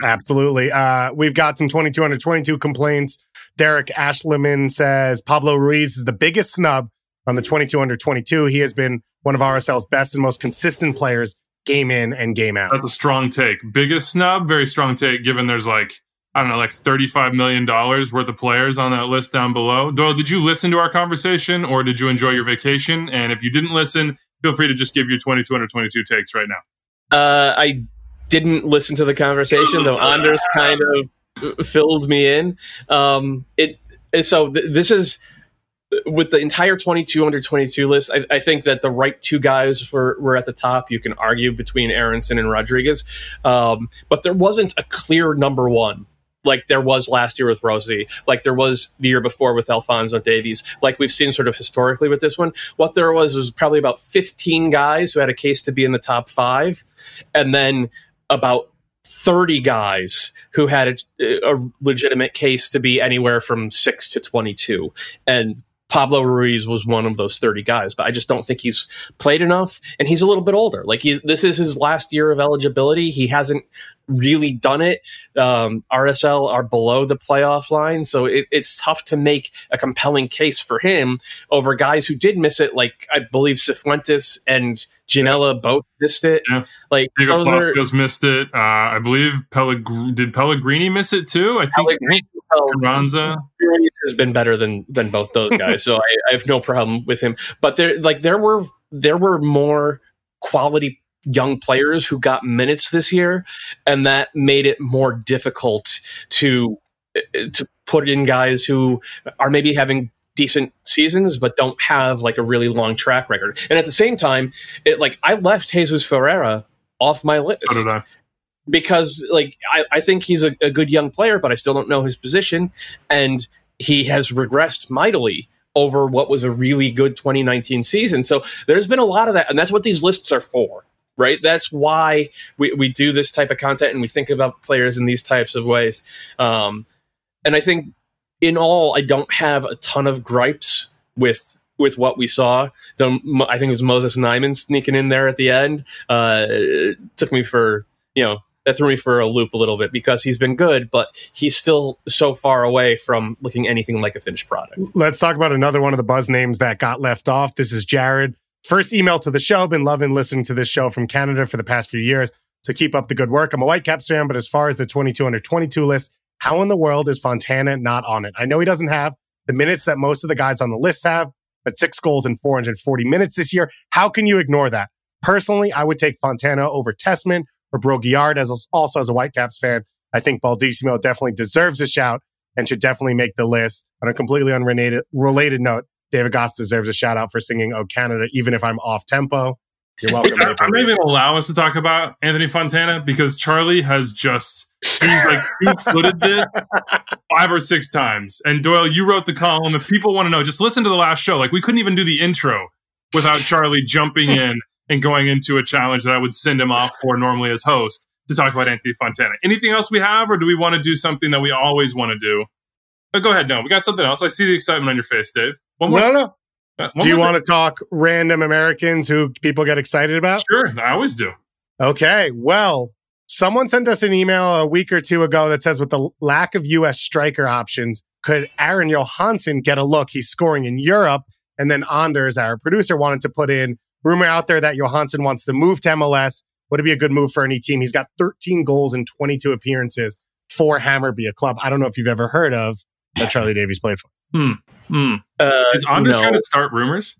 Absolutely. Uh, we've got some twenty-two under twenty-two complaints. Derek Ashleman says Pablo Ruiz is the biggest snub on the twenty-two under twenty-two. He has been one of R S L's best and most consistent players game in and game out. That's a strong take. Biggest snub, very strong take, given there's like, I don't know, like thirty-five million dollars worth of players on that list down below. Doyle, did you listen to our conversation or did you enjoy your vacation? And if you didn't listen, feel free to just give your twenty-two under twenty-two takes right now. Uh, I didn't listen to the conversation, though Anders kind of filled me in. Um, it So th- this is... With the entire twenty-two under twenty-two list, I, I think that the right two guys were, were at the top. You can argue between Aronson and Rodriguez, um, but there wasn't a clear number one like there was last year with Rosie, like there was the year before with Alphonso Davies, like we've seen sort of historically with this one. What there was was probably about fifteen guys who had a case to be in the top five, and then about thirty guys who had a, a legitimate case to be anywhere from six to twenty-two. And Pablo Ruiz was one of those thirty guys, but I just don't think he's played enough, and he's a little bit older. Like he, this is his last year of eligibility. He hasn't really done it. Um, R S L are below the playoff line, so it, it's tough to make a compelling case for him over guys who did miss it, like I believe Cifuentes and Ginella both missed it. Yeah. Like Diego those are, Palacios missed it. Uh, I believe Pellegr- did Pellegrini miss it too? I think Pellegrini, Carranza has been better than than both those guys, so I, I have no problem with him. But there, like there were there were more quality young players who got minutes this year, and that made it more difficult to to put in guys who are maybe having decent seasons but don't have like a really long track record. And at the same time, it like I left Jesus Ferreira off my list. So did I. Because like I, I think he's a, a good young player, but I still don't know his position, and he has regressed mightily over what was a really good twenty nineteen season. So there's been a lot of that, and that's what these lists are for, right? That's why we, we do this type of content and we think about players in these types of ways. Um, and I think in all, I don't have a ton of gripes with with what we saw. The, I think it was Moses Nyman sneaking in there at the end. Uh, it took me for, you know, that threw me for a loop a little bit because he's been good, but he's still so far away from looking anything like a finished product. Let's talk about another one of the buzz names that got left off. This is Jared. First email to the show. Been loving listening to this show from Canada for the past few years. So keep up the good work. I'm a Whitecaps fan, but as far as the twenty-two under twenty-two list, how in the world is Fontana not on it? I know he doesn't have the minutes that most of the guys on the list have, but six goals in four hundred forty minutes this year. How can you ignore that? Personally, I would take Fontana over Tessman or Broguillard. As also as a Whitecaps fan, I think Baldissimo definitely deserves a shout and should definitely make the list. On a completely unrelated related note, David Goss deserves a shout out for singing "Oh Canada," even if I'm off tempo. You're welcome. I'm not even going to allow us to talk about Anthony Fontana because Charlie has just, he's like two-footed this five or six times. And Doyle, you wrote the column. If people want to know, just listen to the last show. Like we couldn't even do the intro without Charlie jumping in and going into a challenge that I would send him off for normally as host to talk about Anthony Fontana. Anything else we have, or do we want to do something that we always want to do? Oh, go ahead. No, we got something else. I see the excitement on your face, Dave. One more. No, no. Uh, do you want to talk random Americans who people get excited about? Sure. I always do. Okay. Well, someone sent us an email a week or two ago that says with the lack of U S striker options, could Aaron Johansson get a look? He's scoring in Europe. And then Anders, our producer, wanted to put in rumor out there that Johansson wants to move to M L S. Would it be a good move for any team? He's got thirteen goals in twenty-two appearances for Hammarby, a club I don't know if you've ever heard of that Charlie Davies played for. Hmm. Hmm. Uh, Is Anders no. trying to start rumors?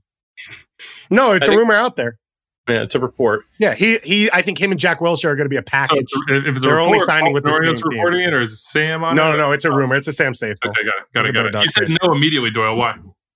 No, it's I a think- rumor out there. Yeah, to report. Yeah, he he. I think him and Jack Wilshere are going to be a So package. if it's a They're report, only signing with the Paul same Norio's team. reporting it, or is it Sam on no, it? no, no. It's a rumor. It's a Sam Staples. Okay, got it. Got It's it. a Got bit it. of You said duct no immediately, Doyle. Why?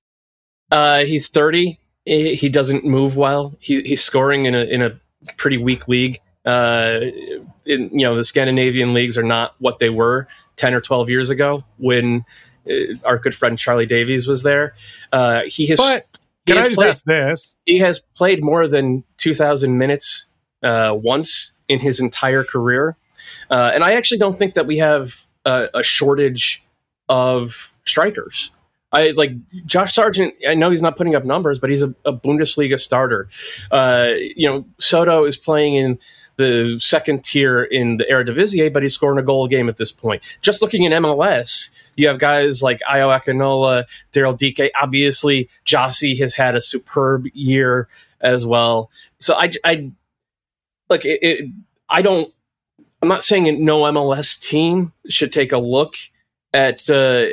Uh, he's thirty. He he doesn't move well. He he's scoring in a in a pretty weak league. Uh, in, you know, the Scandinavian leagues are not what they were ten or twelve years ago when uh, our good friend Charlie Davies was there. Uh, he has. But he can I has just played, ask this? He has played more than two thousand minutes uh, once in his entire career, uh, and I actually don't think that we have a, a shortage of strikers. I like Josh Sargent. I know he's not putting up numbers, but he's a, a Bundesliga starter. Uh, you know, Soto is playing in the second tier in the Eredivisie, but he's scoring a goal a game at this point. Just looking in M L S, you have guys like Ayo Akinola, Daryl Dike. Obviously, Jossie has had a superb year as well. So I, I like it, it. I don't. I'm not saying no M L S team should take a look at uh,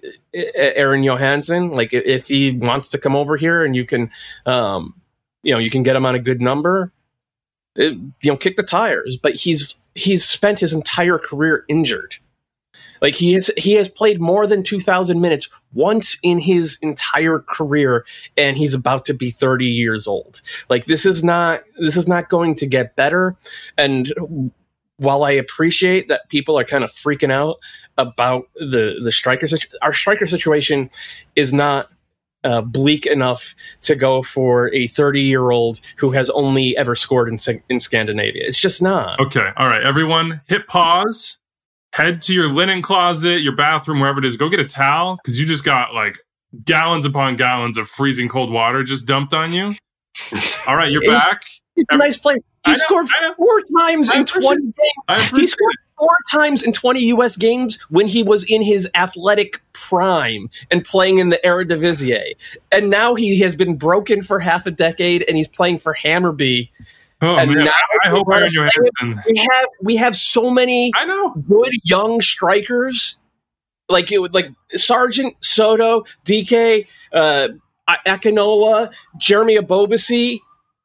Aron Johansson. Like if he wants to come over here and you can, um, you know, you can get him on a good number, it, you know, kick the tires. But he's he's spent his entire career injured. Like he has he has played more than two thousand minutes once in his entire career, and he's about to be thirty years old. Like this is not this is not going to get better. And while I appreciate that people are kind of freaking out about the the striker situation, our striker situation is not uh, bleak enough to go for a thirty-year-old who has only ever scored in in Scandinavia. It's just not. Okay, all right, everyone, hit pause. Head to your linen closet, your bathroom, wherever it is. Go get a towel because you just got like gallons upon gallons of freezing cold water just dumped on you. All right, you're back. He's a nice player. He know, scored four times in twenty games. He scored four times in twenty U S games when he was in his athletic prime and playing in the Eredivisie. And now he has been broken for half a decade and he's playing for Hammarby. Oh, and man. now I hope Aron Johansson. We have we have so many I know. good young strikers. Like it would like Sargent, Soto, D K, uh, Akinola, Jeremy Abobasi.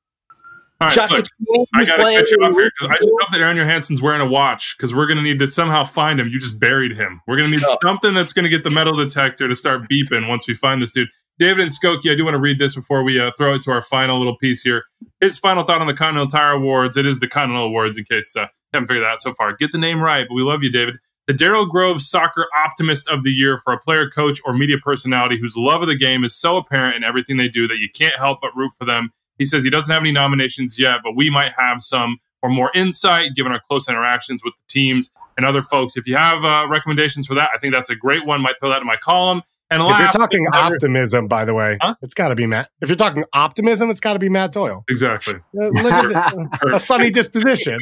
All right, look, I got to catch you off here because I just hope that Aron Johansson's wearing a watch because we're going to need to somehow find him. You just buried him. We're going to need something that's going to get the metal detector to start beeping once we find this dude. David and Skokie, I do want to read this before we uh, throw it to our final little piece here. His final thought on the Continental Tire Awards. It is the Continental Awards in case uh, you haven't figured that out so far. Get the name right, but we love you, David. The Daryl Grove Soccer Optimist of the Year for a player, coach, or media personality whose love of the game is so apparent in everything they do that you can't help but root for them. He says he doesn't have any nominations yet, but we might have some or more insight given our close interactions with the teams and other folks. If you have uh, recommendations for that, I think that's a great one. Might throw that in my column. And if you're talking optimism, by the way, huh? it's got to be Matt. If you're talking optimism, it's got to be Matt Doyle. Exactly. Uh, look at the, a sunny disposition.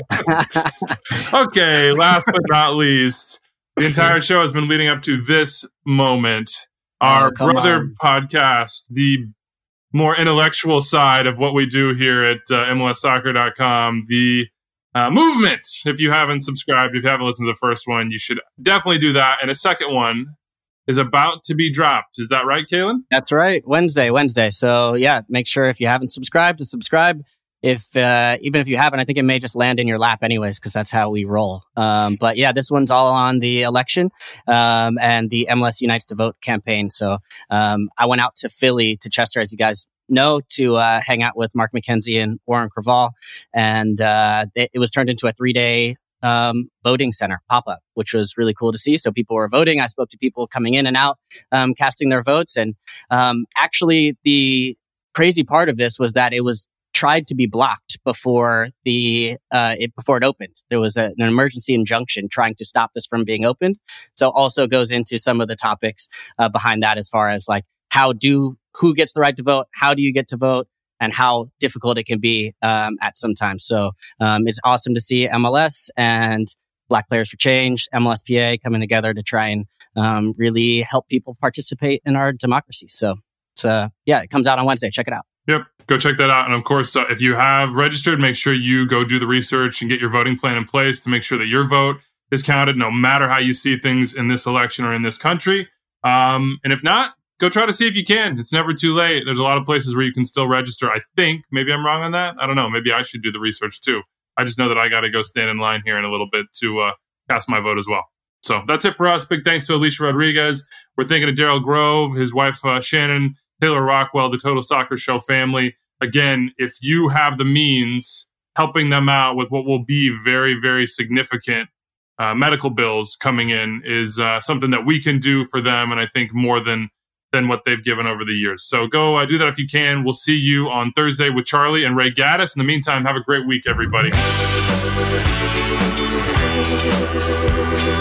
Okay, last but not least, the entire show has been leading up to this moment. Our oh, brother on. podcast, the more intellectual side of what we do here at uh, M L S soccer dot com, the uh, movement. If you haven't subscribed, if you haven't listened to the first one, you should definitely do that. And a second one is about to be dropped. Is that right, Kalen? That's right. Wednesday, Wednesday. So yeah, make sure if you haven't subscribed to subscribe. If uh, even if you haven't, I think it may just land in your lap anyways, because that's how we roll. Um, but yeah, this one's all on the election um, and the M L S Unites to Vote campaign. So um, I went out to Philly, to Chester, as you guys know, to uh, hang out with Mark McKenzie and Warren Creval. And uh, it, it was turned into a three-day um, voting center pop-up, which was really cool to see. So people were voting. I spoke to people coming in and out, um, casting their votes. And um, actually, the crazy part of this was that it was tried to be blocked before the uh, it before it opened. There was a, an emergency injunction trying to stop this from being opened. So also goes into some of the topics uh, behind that, as far as like how do who gets the right to vote, how do you get to vote, and how difficult it can be um, at some times. So um, it's awesome to see M L S and Black Players for Change, M L S P A, coming together to try and um, really help people participate in our democracy. So it's uh, yeah, it comes out on Wednesday. Check it out. Yep. Go check that out. And of course, uh, if you have registered, make sure you go do the research and get your voting plan in place to make sure that your vote is counted, no matter how you see things in this election or in this country. Um, and if not, go try to see if you can. It's never too late. There's a lot of places where you can still register. I think maybe I'm wrong on that. I don't know. Maybe I should do the research too. I just know that I got to go stand in line here in a little bit to uh, cast my vote as well. So that's it for us. Big thanks to Alicia Rodriguez. We're thinking of Daryl Grove, his wife, uh, Shannon, Taylor Rockwell, the Total Soccer Show family. Again, if you have the means, helping them out with what will be very, very significant uh, medical bills coming in is uh, something that we can do for them. And I think more than than what they've given over the years. So go uh, do that if you can. We'll see you on Thursday with Charlie and Ray Gaddis. In the meantime, have a great week, everybody.